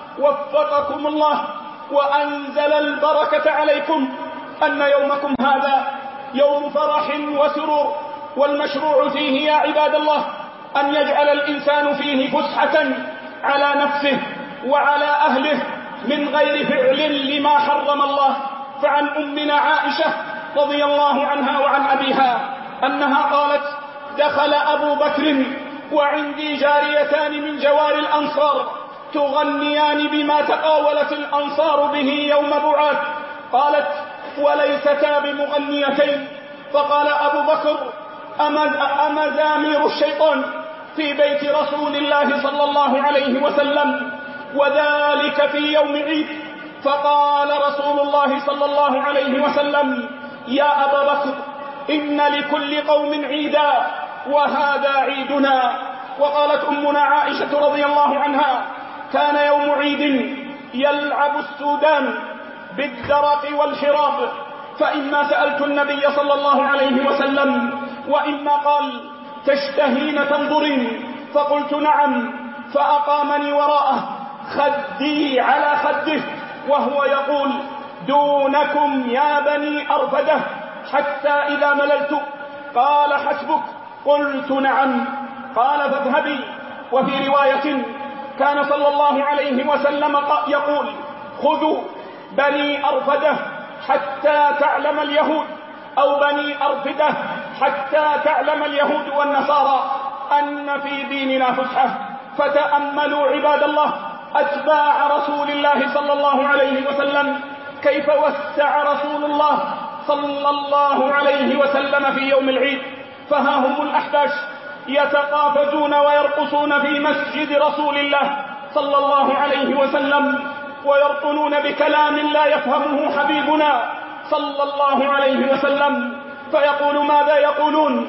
Speaker 1: وفقكم الله وأنزل البركة عليكم أن يومكم هذا يوم فرح وسرور، والمشروع فيه يا عباد الله أن يجعل الإنسان فيه فسحة على نفسه وعلى أهله من غير فعل لما حرم الله. فعن أمنا عائشة رضي الله عنها وعن أبيها أنها قالت: دخل أبو بكر وعندي جاريتان من جوار الأنصار تغنيان بما تقاولت الأنصار به يوم بعاث. قالت: وليستا بمغنيتين. فقال أبو بكر: أمزامير الشيطان في بيت رسول الله صلى الله عليه وسلم، وذلك في يوم عيد. فقال رسول الله صلى الله عليه وسلم: يا أبا بكر، إن لكل قوم عيدا وهذا عيدنا. وقالت أمنا عائشة رضي الله عنها: كان يوم عيد يلعب السودان بالدرق والحراب، فإما سألت النبي صلى الله عليه وسلم وإما قال: تشتهين تنظرين؟ فقلت: نعم. فأقامني وراءه خدي على خده وهو يقول: دونكم يا بني أرفدة، حتى إذا مللت قال: حسبك. قلت: نعم. قال: فاذهبي. وفي رواية كان صلى الله عليه وسلم يقول: خذوا بني أرفدة حتى تعلم اليهود، أو بني أرفدة حتى تعلم اليهود والنصارى أن في ديننا فسحة. فتأملوا عباد الله أتباع رسول الله صلى الله عليه وسلم كيف وسع رسول الله صلى الله عليه وسلم في يوم العيد. فها هم الأحباش يتقافزون ويرقصون في مسجد رسول الله صلى الله عليه وسلم، ويرطنون بكلام لا يفهمه حبيبنا صلى الله عليه وسلم. فيقول ماذا يقولون؟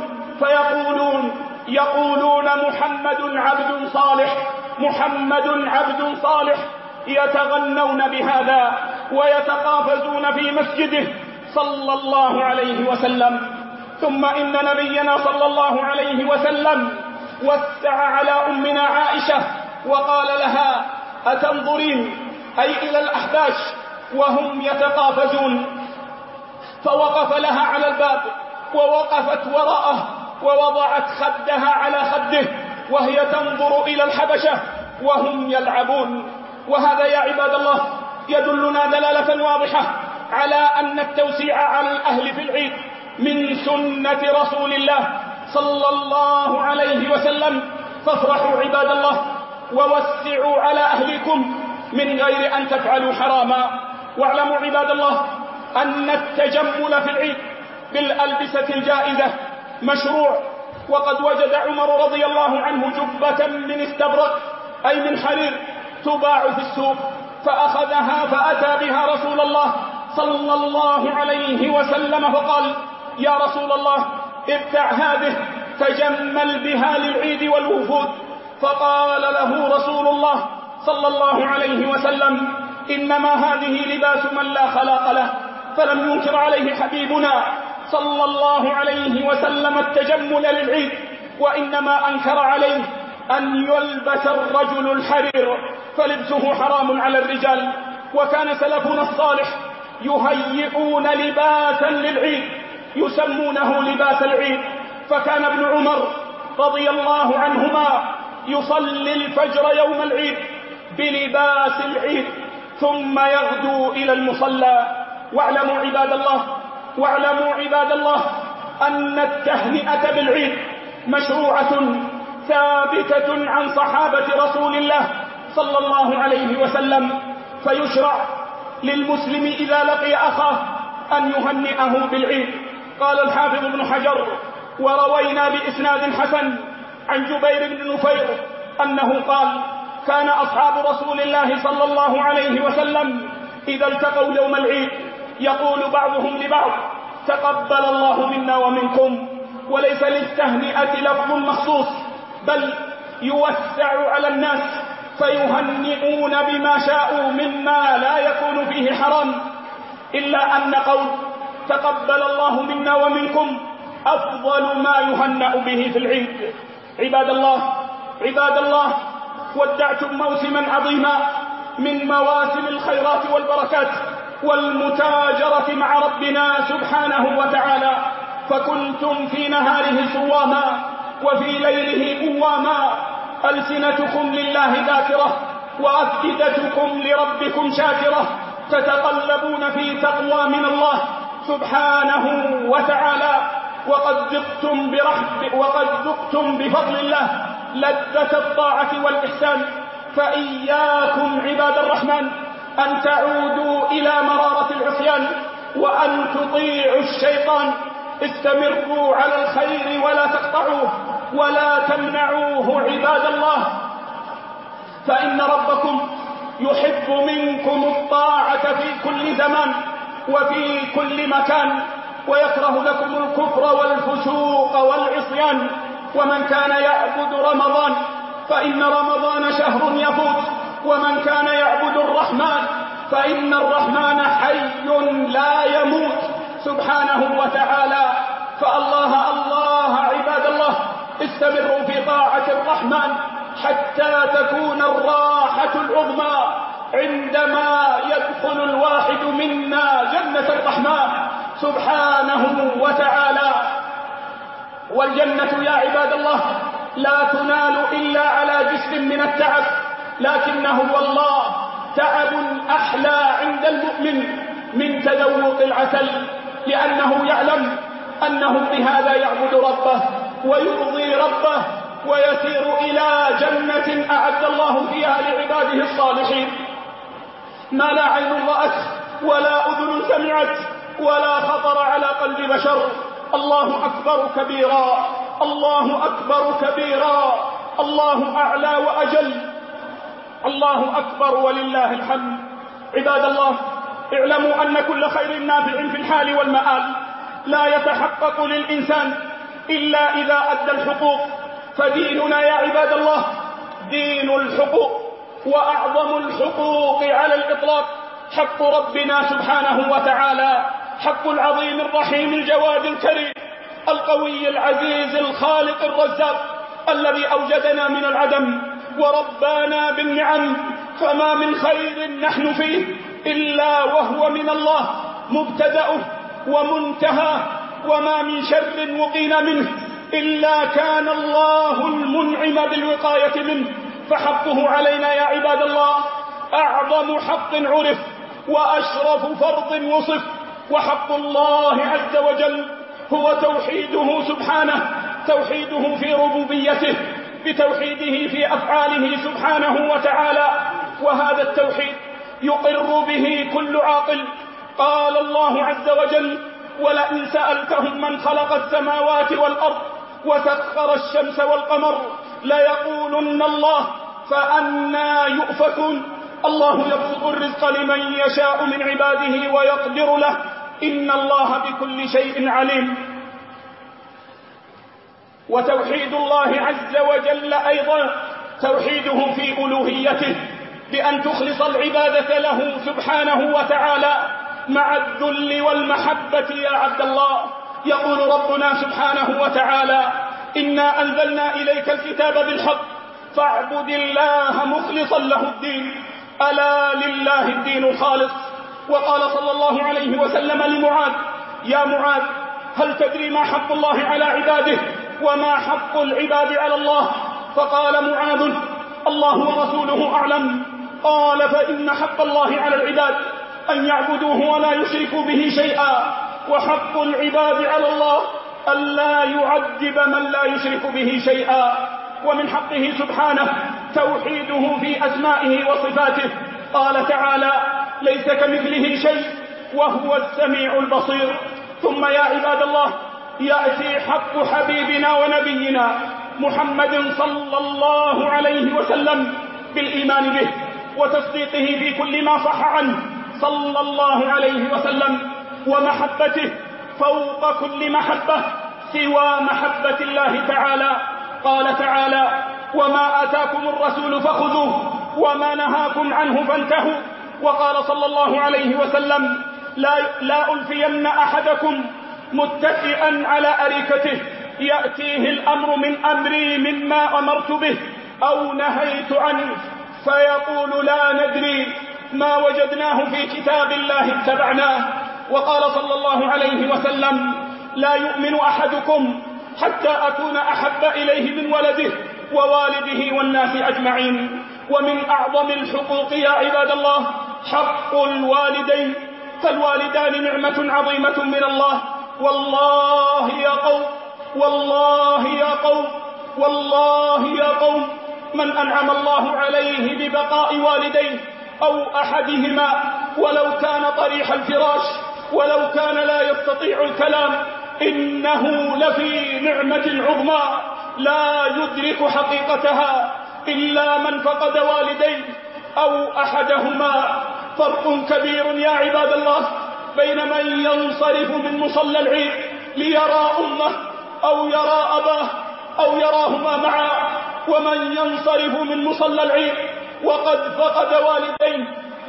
Speaker 1: يقولون محمد عبد صالح، محمد عبد صالح. يتغنون بهذا ويتقافزون في مسجده صلى الله عليه وسلم. ثم إن نبينا صلى الله عليه وسلم وسع على أمنا عائشة وقال لها أتنظرين أي إلى الأحباش وهم يتقافزون؟ فوقف لها على الباب ووقفت وراءه ووضعت خدها على خده وهي تنظر إلى الحبشة وهم يلعبون. وهذا يا عباد الله يدلنا دلالة واضحة على أن التوسيع على الأهل في العيد من سنة رسول الله صلى الله عليه وسلم. فافرحوا عباد الله ووسعوا على أهلكم من غير أن تفعلوا حراما. واعلموا عباد الله أن التجمل في العيد بالألبسة الجائزة مشروع. وقد وجد عمر رضي الله عنه جبة من استبرق أي من حرير تباع في السوق، فأخذها فأتى بها رسول الله صلى الله عليه وسلم فقال يا رسول الله ابتع هذه تجمل بها للعيد والوفود. فقال له رسول الله صلى الله عليه وسلم إنما هذه لباس من لا خلاق له. فلم ينكر عليه حبيبنا صلى الله عليه وسلم التجمل للعيد، وإنما أنكر عليه أن يلبس الرجل الحرير فلبسه حرام على الرجال. وكان سلفنا الصالح يهيئون لباسا للعيد يسمونه لباس العيد. فكان ابن عمر رضي الله عنهما يصلي الفجر يوم العيد بلباس العيد ثم يغدو إلى المصلى. واعلموا عباد الله أن التهنئة بالعيد مشروعة ثابتة عن صحابة رسول الله صلى الله عليه وسلم. فيشرع للمسلم إذا لقي أخاه أن يهنئه بالعيد. قال الحافظ ابن حجر وروينا بإسناد حسن عن جبير بن نفير أنه قال كان أصحاب رسول الله صلى الله عليه وسلم إذا التقوا يوم العيد يقول بعضهم لبعض تقبل الله منا ومنكم. وليس للتهنئة لفظ مخصوص بل يوسع على الناس فيهنئون بما شاءوا مما لا يكون فيه حرام، إلا أن قول تقبل الله منا ومنكم أفضل ما يهنأ به في العيد. عباد الله ودعتم موسما عظيما من مواسم الخيرات والبركات والمتاجرة مع ربنا سبحانه وتعالى، فكنتم في نهاره صواما وفي ليله قواما، ألسنتكم لله ذاكرة وأفئدتكم لربكم شاكرة، تتقلبون في تقوى من الله سبحانه وتعالى، وقد ذقتم بفضل الله لذة الطاعة والإحسان. فإياكم عباد الرحمن أن تعودوا إلى مرارة العصيان وأن تطيعوا الشيطان. استمروا على الخير ولا تقطعوه ولا تمنعوه عباد الله، فإن ربكم يحب منكم الطاعة في كل زمان وفي كل مكان، ويكره لكم الكفر والفسوق والعصيان. ومن كان يعبد رمضان فإن رمضان شهر يفوت، ومن كان يعبد الرحمن فإن الرحمن حي لا يموت سبحانه وتعالى. فالله عباد الله استمروا في طاعة الرحمن حتى تكون الراحة العظمى عندما يدخل الواحد منا جنة الرحمن سبحانه وتعالى. والجنة يا عباد الله لا تنال إلا على جسر من التعب، لكنه والله تعب أحلى عند المؤمن من تذوق العسل، لأنه يعلم أن أنه بهذا يعبد ربه ويرضي ربه ويسير إلى جنة أعد الله فيها لعباده الصالحين ما لا عين رأت ولا أذن سمعت ولا خطر على قلب بشر. الله أكبر كبيرا، الله أكبر كبيرا، الله أعلى وأجل، الله أكبر ولله الحمد. عباد الله، اعلموا أن كل خير نافع في الحال والمآل لا يتحقق للإنسان إلا إذا أدى الحقوق. فديننا يا عباد الله دين الحقوق، وأعظم الحقوق على الإطلاق حق ربنا سبحانه وتعالى، حق العظيم الرحيم الجواد الكريم القوي العزيز الخالق الرزاق الذي أوجدنا من العدم وربانا بالنعم، فما من خير نحن فيه إلا وهو من الله مبتدأه ومنتهى، وما من شر وقينا منه إلا كان الله المنعم بالوقاية منه. فحقه علينا يا عباد الله أعظم حق عرف وأشرف فرض وصف، وحق الله عز وجل هو توحيده سبحانه، توحيده في ربوبيته بتوحيده في أفعاله سبحانه وتعالى، وهذا التوحيد يقر به كل عاقل. قال الله عز وجل: ولئن سألتهم من خلق السماوات والأرض وسخر الشمس والقمر ليقولن الله فأنى يؤفكون. الله يبسط الرزق لمن يشاء من عباده ويقدر له إن الله بكل شيء عليم. وتوحيد الله عز وجل أيضا توحيده في ألوهيته بأن تخلص العبادة له سبحانه وتعالى مع الذل والمحبة يا عبد الله. يقول ربنا سبحانه وتعالى: إنا أنزلنا إليك الكتاب بالحق فاعبد الله مخلصا له الدين ألا لله الدين الخالص. وقال صلى الله عليه وسلم لمعاذ: يا معاذ هل تدري ما حق الله على عباده وما حق العباد على الله؟ فقال معاذ: الله ورسوله أعلم. قال: فإن حق الله على العباد أن يعبدوه ولا يشركوا به شيئا، وحق العباد على الله ألا يعذب من لا يشرك به شيئا. ومن حقه سبحانه توحيده في أسمائه وصفاته. قال تعالى: ليس كمثله شيء وهو السميع البصير. ثم يا عباد الله يأتي حق حبيبنا ونبينا محمد صلى الله عليه وسلم بالإيمان به وتصديقه في كل ما صح عنه صلى الله عليه وسلم، ومحبته فوق كل محبة سوى محبة الله تعالى. قال تعالى: وما آتاكم الرسول فخذوه وما نهاكم عنه فانتهوا. وقال صلى الله عليه وسلم: لا ألفين أحدكم متكئا على أريكته يأتيه الأمر من أمري مما أمرت به أو نهيت عنه فيقول لا ندري ما وجدناه في كتاب الله اتبعناه. وقال صلى الله عليه وسلم: لا يؤمن أحدكم حتى أكون أحب إليه من ولده ووالده والناس أجمعين. ومن أعظم الحقوق يا عباد الله حق الوالدين، فالوالدان نعمة عظيمة من الله. والله يا قوم، والله يا قوم، والله يا قوم، من أنعم الله عليه ببقاء والديه أو أحدهما ولو كان طريح الفراش ولو كان لا يستطيع الكلام إنه لفي نعمة عظمى لا يدرك حقيقتها إلا من فقد والديه أو أحدهما. فرق كبير يا عباد الله بين من ينصرف من مصلى العيد ليرى أمه أو يرى أباه أو يراهما معا، ومن ينصرف من مصلى العيد وقد فقد والديه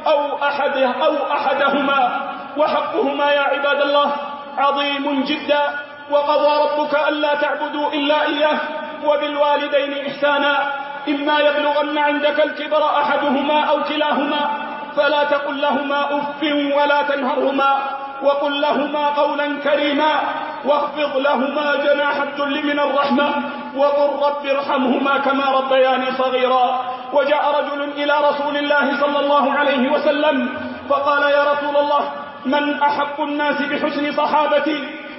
Speaker 1: أو أحدهما. وحقهما يا عباد الله عظيم جدا. وقضى ربك ألا تعبدوا إلا إياه وبالوالدين إحسانا إما يبلغن عندك الكبر أحدهما أو كلاهما فلا تقل لهما أف ولا تنهرهما وقل لهما قولا كريما واخفض لهما جناح الذل من الرحمة وقل رب ارحمهما كما ربياني صغيرا. وجاء رجل إلى رسول الله صلى الله عليه وسلم فقال: يا رسول الله من أحق الناس بحسن صحابتي؟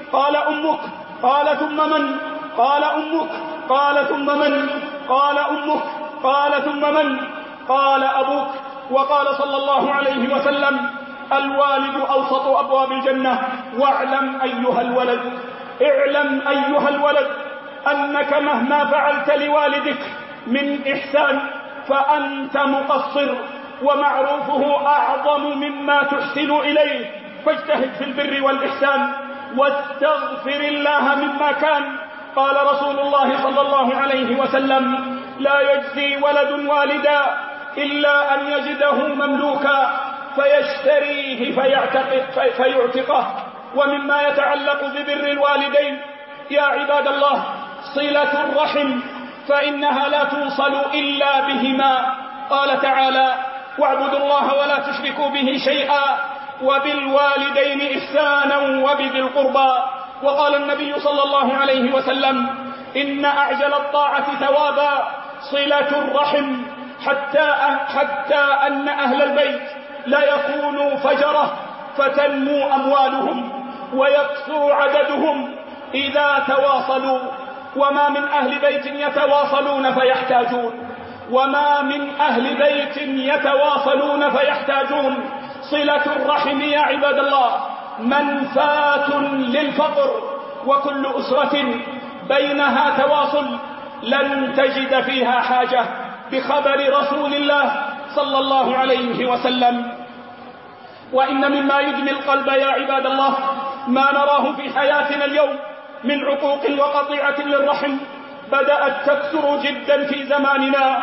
Speaker 1: قال أمك، قال ثم من؟ قال أمك، قال ثم من؟ قال أمك، قال ثم من؟ قال أبوك. وقال صلى الله عليه وسلم: الوالد أوسط أبواب الجنة. واعلم أيها الولد، اعلم أيها الولد أنك مهما فعلت لوالدك من إحسان فأنت مقصر، ومعروفه أعظم مما تحسن إليه، فاجتهد في البر والإحسان واستغفر الله مما كان. قال رسول الله صلى الله عليه وسلم: لا يجزي ولد والدا إلا أن يجده مملوكا فيشتريه فيعتقه. ومما يتعلق ببر الوالدين يا عباد الله صلة الرحم، فإنها لا توصل إلا بهما. قال تعالى: واعبدوا الله ولا تشركوا به شيئا وبالوالدين إحسانا وبذي القربى. وقال النبي صلى الله عليه وسلم: إن أعجل الطاعة ثوابا صلة الرحم، حتى أن أهل البيت لا يكونوا فجرة فتنمو أموالهم ويكثر عددهم إذا تواصلوا. وما من أهل بيت يتواصلون فيحتاجون، وما من أهل بيت يتواصلون فيحتاجون. صلة الرحم يا عباد الله منفاة للفقر، وكل أسرة بينها تواصل لن تجد فيها حاجة بخبر رسول الله صلى الله عليه وسلم. وإن مما يدمي القلب يا عباد الله ما نراه في حياتنا اليوم من عقوق وقطيعة للرحم بدأت تكثر جدا في زماننا،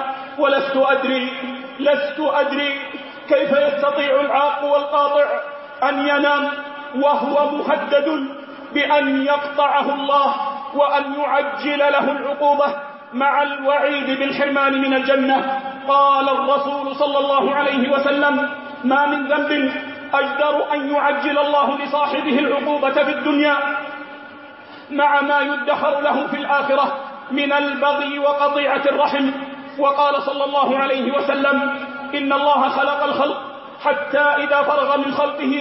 Speaker 1: لست أدري كيف يستطيع العاق والقاطع أن ينام وهو مهدد بأن يقطعه الله وأن يعجل له العقوبة مع الوعيد بالحرمان من الجنة. قال الرسول صلى الله عليه وسلم: ما من ذنب أجدر أن يعجل الله لصاحبه العقوبة في الدنيا مع ما يدخر له في الآخرة من البغي وقطيعة الرحم. وقال صلى الله عليه وسلم: إن الله خلق الخلق حتى إذا فرغ من خلقه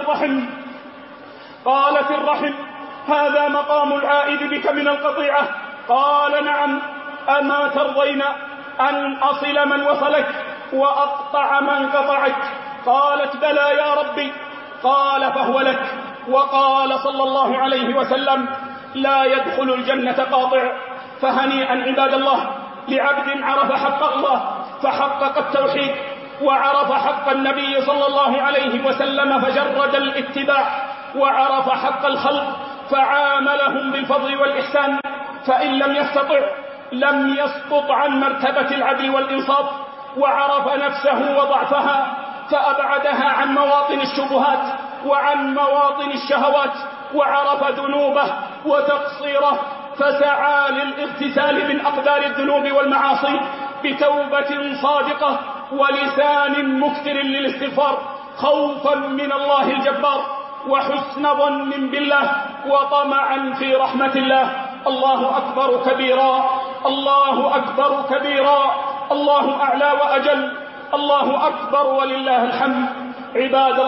Speaker 1: قالت الرحم: هذا مقام العائد بك من القطيعة. قال: نعم، أما ترضين أن أصل من وصلك وأقطع من قطعك؟ قالت: بلى يا ربي. قال: فهو لك. وقال صلى الله عليه وسلم: لا يدخل الجنة قاطع. فهنيئا عباد الله لعبد عرف حق الله فحقق التوحيد، وعرف حق النبي صلى الله عليه وسلم فجرد الاتباع، وعرف حق الخلق فعاملهم بالفضل والإحسان. فإن لم يستطع لم يسقط عن مرتبة العدل والإنصاف، وعرف نفسه وضعفها فأبعدها عن مواطن الشبهات وعن مواطن الشهوات، وعرف ذنوبه وتقصيره فسعى للاغتسال من أقدار الذنوب والمعاصي بتوبة صادقة ولسان مكثر للاستغفار، خوفا من الله الجبار وحسن ظن بالله وطمعا في رحمة الله. الله أكبر كبيرا، الله أكبر كبيرا، الله أعلى وأجل، الله أكبر ولله الحمد. عباد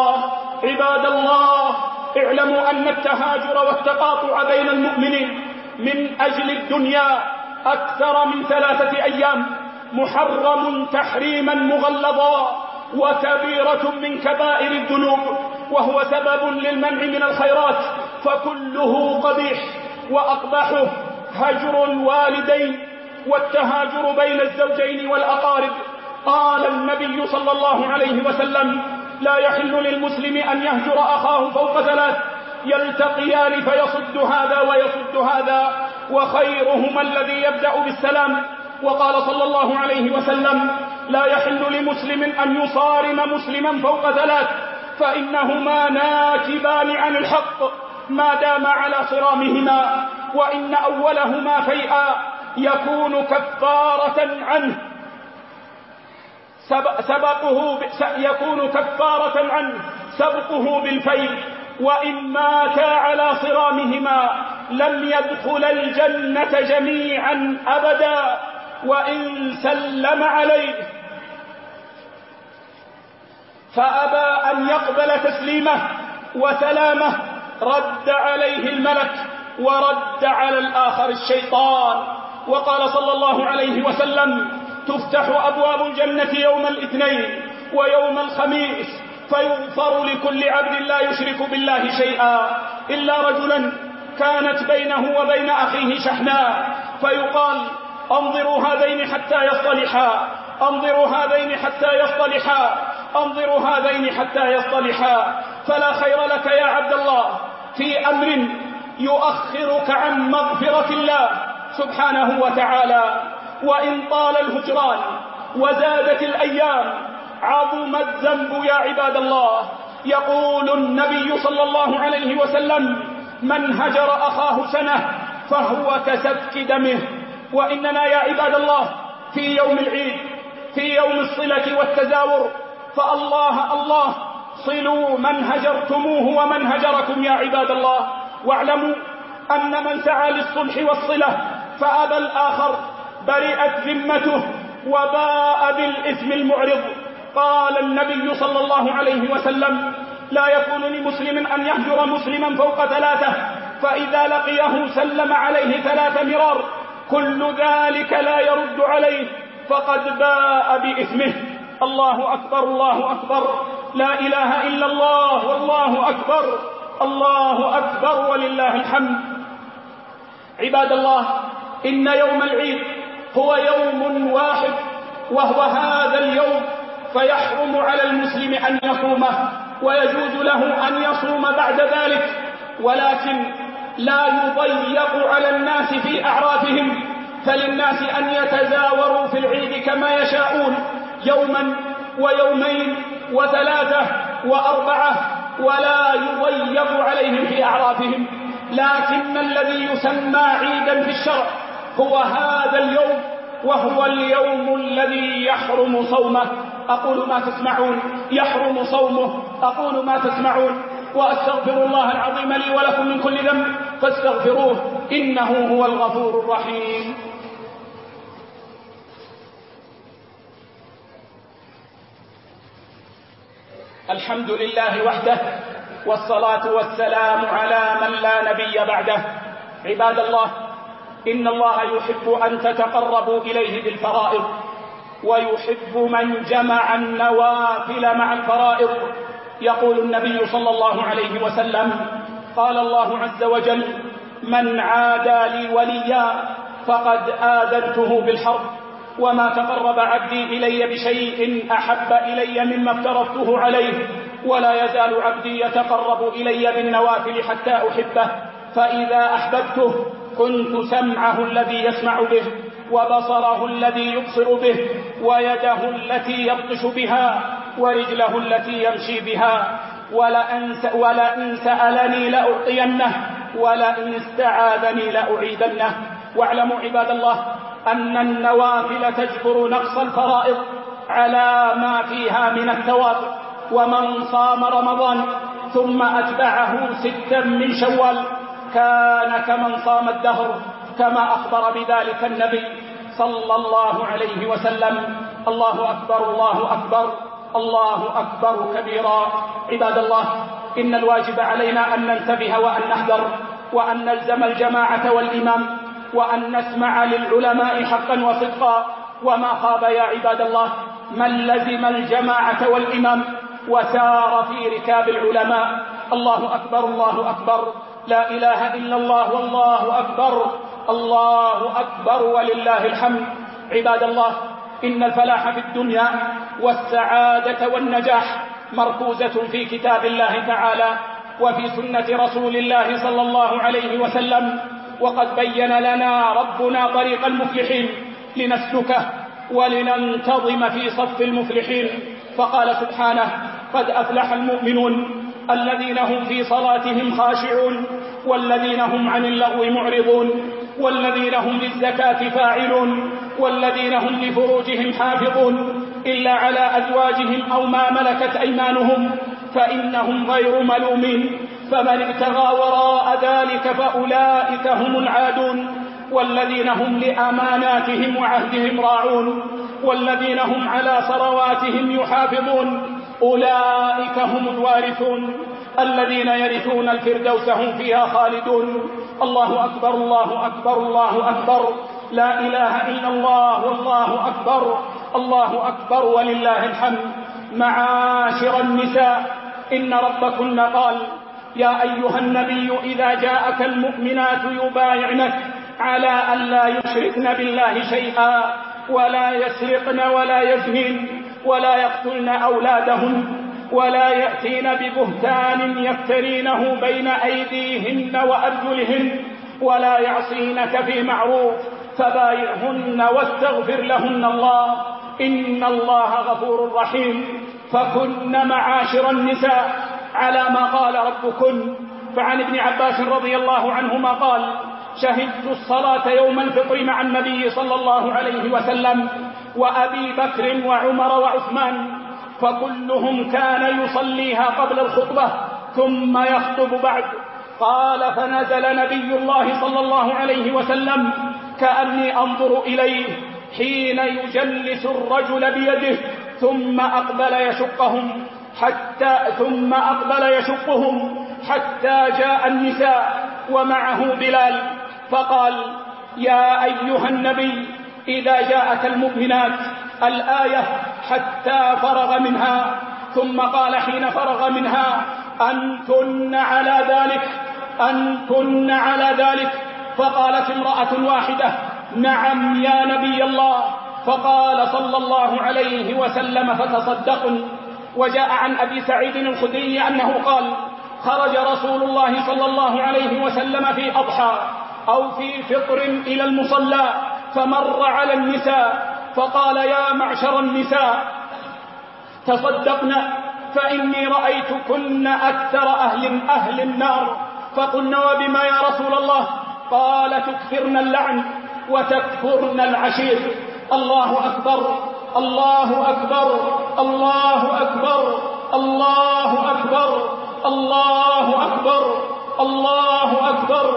Speaker 1: الله اعلموا أن التهاجر والتقاطع بين المؤمنين من أجل الدنيا أكثر من 3 أيام محرم تحريما مغلظا، وكبيرة من كبائر الذنوب، وهو سبب للمنع من الخيرات، فكله قبيح، وأقبحه هجر الوالدين والتهاجر بين الزوجين والأقارب. قال النبي صلى الله عليه وسلم: لا يحل للمسلم أن يهجر أخاه فوق 3 يلتقيان فيصد هذا ويصد هذا، وخيرهما الذي يبدأ بالسلام. وقال صلى الله عليه وسلم: لا يحل لمسلم أن يصارم مسلما فوق 3 فإنهما ناكبان عن الحق ما دام على صرامهما، وإن أولهما فيئا يكون كفارة عنه سبقه بالفيء، وإن ماتا على صرامهما لم يدخل الجنة جميعا أبدا وإن سلم عليه فأبى أن يقبل تسليمه وسلامه رد عليه الملك ورد على الآخر الشيطان. وقال صلى الله عليه وسلم: تفتح أبواب الجنة يوم الاثنين ويوم الخميس فيغفر لكل عبد لا يشرك بالله شيئا إلا رجلا كانت بينه وبين أخيه شحناء، فيقال: انظروا هذين حتى يصطلحا، انظروا هذين حتى يصطلحا، انظروا هذين حتى يصطلحا. فلا خير لك يا عبد الله في أمر يؤخرك عن مغفرة الله سبحانه وتعالى. وإن طال الهجران وزادت الأيام عظم الذنب يا عباد الله. يقول النبي صلى الله عليه وسلم: من هجر أخاه سنة فهو كسفك دمه. وإننا يا عباد الله في يوم العيد، في يوم الصلة والتزاور، فالله صلوا من هجرتموه ومن هجركم يا عباد الله. واعلموا أن من سعى للصلح والصلة فأبى الآخر برئت ذمته وباء بالإثم المعرض. قال النبي صلى الله عليه وسلم: لا يكون لمسلم أن يهجر مسلما فوق 3، فإذا لقيه سلم عليه 3 مرار، كل ذلك لا يرد عليه فقد باء بإثمه. الله أكبر، الله أكبر، لا إله إلا الله، والله أكبر، الله أكبر ولله الحمد. عباد الله، إن يوم العيد هو يوم واحد، وهو هذا اليوم، فيحرم على المسلم أن يصومه، ويجوز له أن يصوم بعد ذلك، ولكن لا يضيق على الناس في أعرافهم، فللناس أن يتزاوروا في العيد كما يشاءون، يوما ويومين و3 و4، ولا يضيق عليهم في أعرافهم. لكن الذي يسمى عيدا في الشرع هو هذا اليوم، وهو اليوم الذي يحرم صومه. أقول ما تسمعون، يحرم صومه، أقول ما تسمعون، وأستغفر الله العظيم لي ولكم من كل ذنب فاستغفروه إنه هو الغفور الرحيم. الحمد لله وحده، والصلاة والسلام على من لا نبي بعده. عباد الله، إن الله يحب أن تتقربوا إليه بالفرائض، ويحب من جمع النوافل مع الفرائض. يقول النبي صلى الله عليه وسلم: قال الله عز وجل: من عادى لي وليا فقد آذنته بالحرب، وما تقرب عبدي إلي بشيء أحب إلي مما افترضته عليه، ولا يزال عبدي يتقرب إلي بالنوافل حتى أحبه، فإذا أحببته كنت سمعه الذي يسمع به، وبصره الذي يبصر به، ويده التي يبطش بها، ورجله التي يمشي بها، ولئن سألني لأعطينه، ولئن استعاذني لأعيذنه. واعلموا عباد الله أن النوافل تجبر نقص الفرائض على ما فيها من الثواب. ومن صام رمضان ثم أتبعه 6 من شوال كان كمن صام الدهر، كما أخبر بذلك النبي صلى الله عليه وسلم. الله أكبر، الله أكبر، الله أكبر كبيرا. عباد الله، إن الواجب علينا أن ننتبه وأن نحذر، وأن نلزم الجماعة والإمام، وأن نسمع للعلماء حقا وصدقا. وما خاب يا عباد الله من لزم الجماعة والإمام وسار في ركاب العلماء. الله أكبر، الله أكبر، لا إله إلا الله، والله أكبر، الله أكبر ولله الحمد. عباد الله، إن الفلاح في الدنيا والسعادة والنجاح مركوزة في كتاب الله تعالى وفي سنة رسول الله صلى الله عليه وسلم. وقد بين لنا ربنا طريق المفلحين لنسلكه ولننتظم في صف المفلحين، فقال سبحانه: قد أفلح المؤمنون الذين هم في صلاتهم خاشعون، والذين هم عن اللغو معرضون، والذين هم للزكاة فاعلون، والذين هم لفروجهم حافظون، إلا على أزواجهم أو ما ملكت أيمانهم فإنهم غير ملومين، فمن ابتغى وراء ذلك فأولئك هم العادون، والذين هم لأماناتهم وعهدهم راعون، والذين هم على صلواتهم يحافظون، أولئك هم الوارثون. الذين يرثون الفردوس هم فيها خالدون. الله أكبر الله أكبر الله أكبر، لا إله إلا الله والله أكبر، الله أكبر ولله الحمد. معاشر النساء، إن ربكن قال: يا أيها النبي إذا جاءك المؤمنات يبايعنك على أن لا يشركن بالله شيئا ولا يسرقن ولا يزنين ولا يقتلن أولادهن ولا يأتين ببهتان يفترينه بين أيديهن وأرجلهن ولا يعصينك في معروف فبايعهن واستغفر لهن الله إن الله غفور رحيم. فكن معاشر النساء على ما قال ربكن. فعن ابن عباس رضي الله عنهما قال: شهدت الصلاة يوم الفطر مع النبي صلى الله عليه وسلم وأبي بكر وعمر وعثمان، فكلهم كان يصليها قبل الخطبة ثم يخطب بعد. قال: فنزل نبي الله صلى الله عليه وسلم كأني أنظر إليه حين يجلس الرجل بيده ثم أقبل يشقهم حتى جاء النساء ومعه بلال فقال: يا أيها النبي إذا جاءك المؤمنات الآية حتى فرغ منها، ثم قال حين فرغ منها: أنتن على ذلك. فقالت امرأة واحدة: نعم يا نبي الله. فقال صلى الله عليه وسلم: فتصدقن. وجاء عن أبي سعيد الخدري أنه قال: خرج رسول الله صلى الله عليه وسلم في أضحى أو في فطر إلى المصلى فمر على النساء فقال: يا معشر النساء تصدقن فإني رأيتكن أكثر أهل النار. فقلنا: وبما يا رسول الله؟ قال: تكثرن اللعن وتكفرن العشير. الله أكبر الله أكبر الله أكبر الله أكبر الله أكبر الله أكبر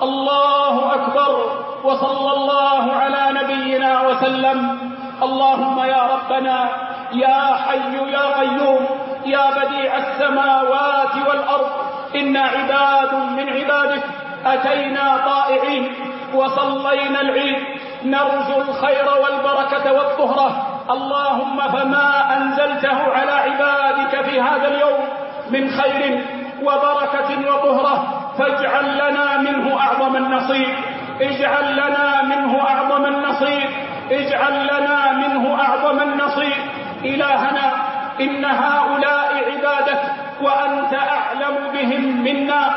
Speaker 1: الله أكبر. وصلى الله على نبينا وسلم. اللهم يا ربنا يا حي يا قيوم يا بديع السماوات والأرض، إنا عباد من عبادك أتينا طائعين وصلينا العيد نرجو الخير والبركة والطهرة. اللهم فما أنزلته على عبادك في هذا اليوم من خير وبركة وطهرة فاجعل لنا منه أعظم النصيب، اجعل لنا منه أعظم النصيب، اجعل لنا منه أعظم النصيب. إلهنا إن هؤلاء عبادك وأنت أعلم بهم منا.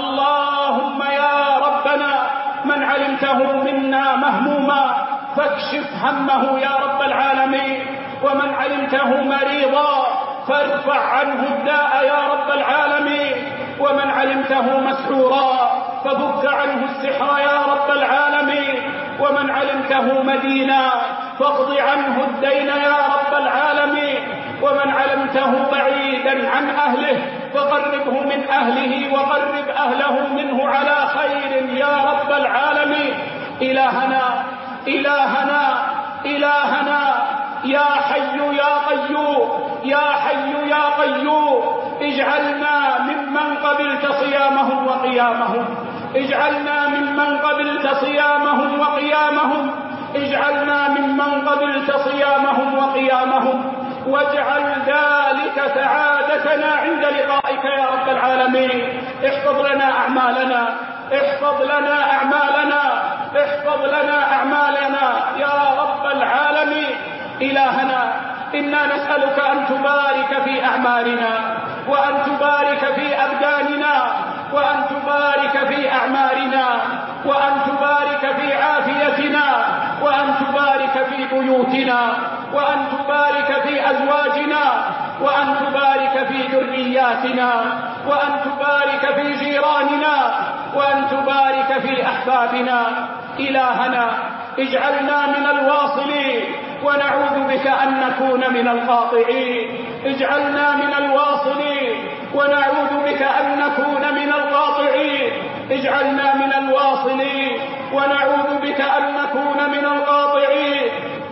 Speaker 1: اللهم يا ربنا من علمته منا مهموما فاكشف همه يا رب العالمين، ومن علمته مريضا فارفع عنه الداء يا رب العالمين، ومن علمته مسحورا ففك عنه السحر يا رب العالمين، ومن علمته مدينا فاقض عنه الدين يا رب العالمين، ومن علمته بعيدا عن أهله فقربه من أهله وقرب أهله منه على خير يا رب العالمين. إلهنا إلهنا إلهنا يا حي يا قيوم يا حي يا قيوم اجعلنا ممن قبلت صيامهم وقيامهم، اجعلنا ممن قبلت صيامهم وقيامهم، اجعلنا ممن قبلت صيامهم وقيامهم، واجعل ذلك سعادتنا عند لقائك يا رب العالمين. احفظ لنا أعمالنا، احفظ لنا أعمالنا، احفظ لنا أعمالنا يا رب العالمين. إلهنا إنا نسألك أن تبارك في أعمالنا، وأن تبارك في أبداننا، وأن تبارك في أعمارنا، وأن تبارك في عافيتنا، وأن تبارك في بيوتنا، وأن تبارك في أزواجنا، وأن تبارك في ذرياتنا، وأن تبارك في جيراننا، وأن تبارك في أحبابنا. إلهنا اجعلنا من الواصلين ونعوذ بك أن نكون من القاطعين، اجعلنا من الواصلين ونعوذ بك أن نكون من القاطعين، اجعلنا من الواصلين ونعوذ بك أن نكون من القاطعين.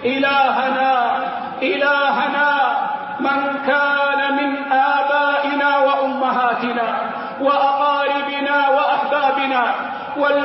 Speaker 1: إلهنا إلهنا من كان من آبائنا وأمهاتنا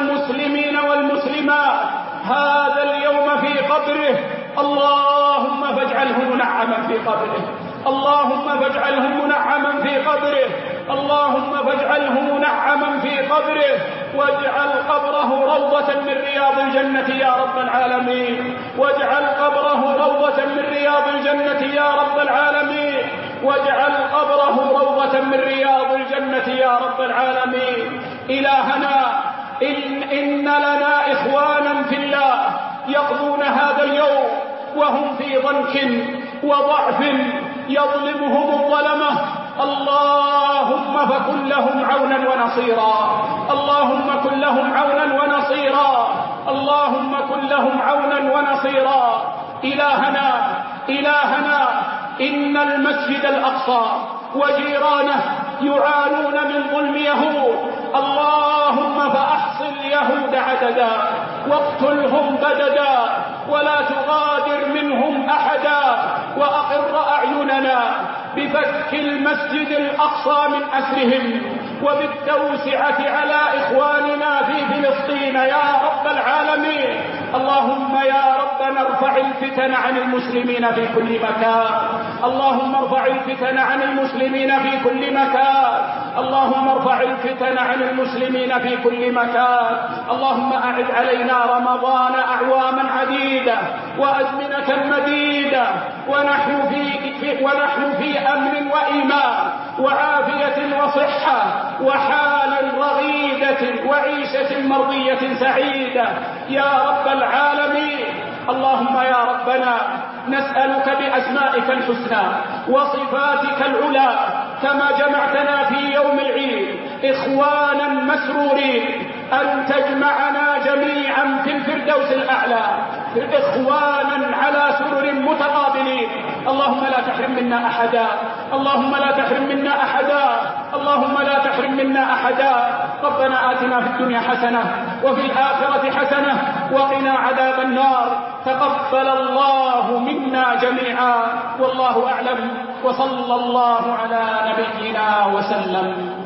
Speaker 1: المسلمين والمسلمات هذا اليوم في قبره، اللهم فاجعله منعما في قبره، اللهم فاجعله منعما في قبره، اللهم فاجعله منعما في قبره، واجعل قبره روضة من رياض الجنة يا رب العالمين، واجعل قبره روضة من رياض الجنة يا رب العالمين، واجعل قبره روضة من رياض الجنة يا رب العالمين. إلهنا إن لنا إخوانا في الله يقضون هذا اليوم وهم في ضنك وضعف يظلمهم الظلمة، اللهم فكن لهم عونا ونصيرا، اللهم كن لهم عونا ونصيرا، اللهم كن لهم عونا ونصيرا. إلهنا إن المسجد الأقصى وجيرانه يعانون من ظلم يهود، اللهم فأحص اليهود عددا واقتلهم بددا ولا تغادر منهم أحدا، وأقر أعيننا بفك المسجد الأقصى من أسرهم وبالتوسعة على إخواننا في فلسطين يا رب العالمين. اللهم يا ربنا ارفع الفتن عن المسلمين في كل مكان، اللهم ارفع الفتن عن المسلمين في كل مكان، اللهم ارفع الفتن عن المسلمين في كل مكان. اللهم أعد علينا رمضان أعواما عديدة وأزمنة مديدة ونحن في أمن وإيمان وعافية وصحة وحال رغيدة وعيشة مرضية سعيدة يا رب العالمين. اللهم يا ربنا نسألك بأسمائك الحسنى وصفاتك العلى كما جمعتنا في يوم العيد إخوانا مسرورين أن تجمعنا جميعا في الفردوس الأعلى إخوانا على سرر متقابلين. اللهم لا تحرم منا أحدا، اللهم لا تحرم منا أحدا، اللهم لا تحرم منا أحدا. ربنا آتنا في الدنيا حسنة وفي الآخرة حسنة وقنا عذاب النار. تقبل الله منا جميعا والله أعلم، وصلى الله على نبينا وسلم.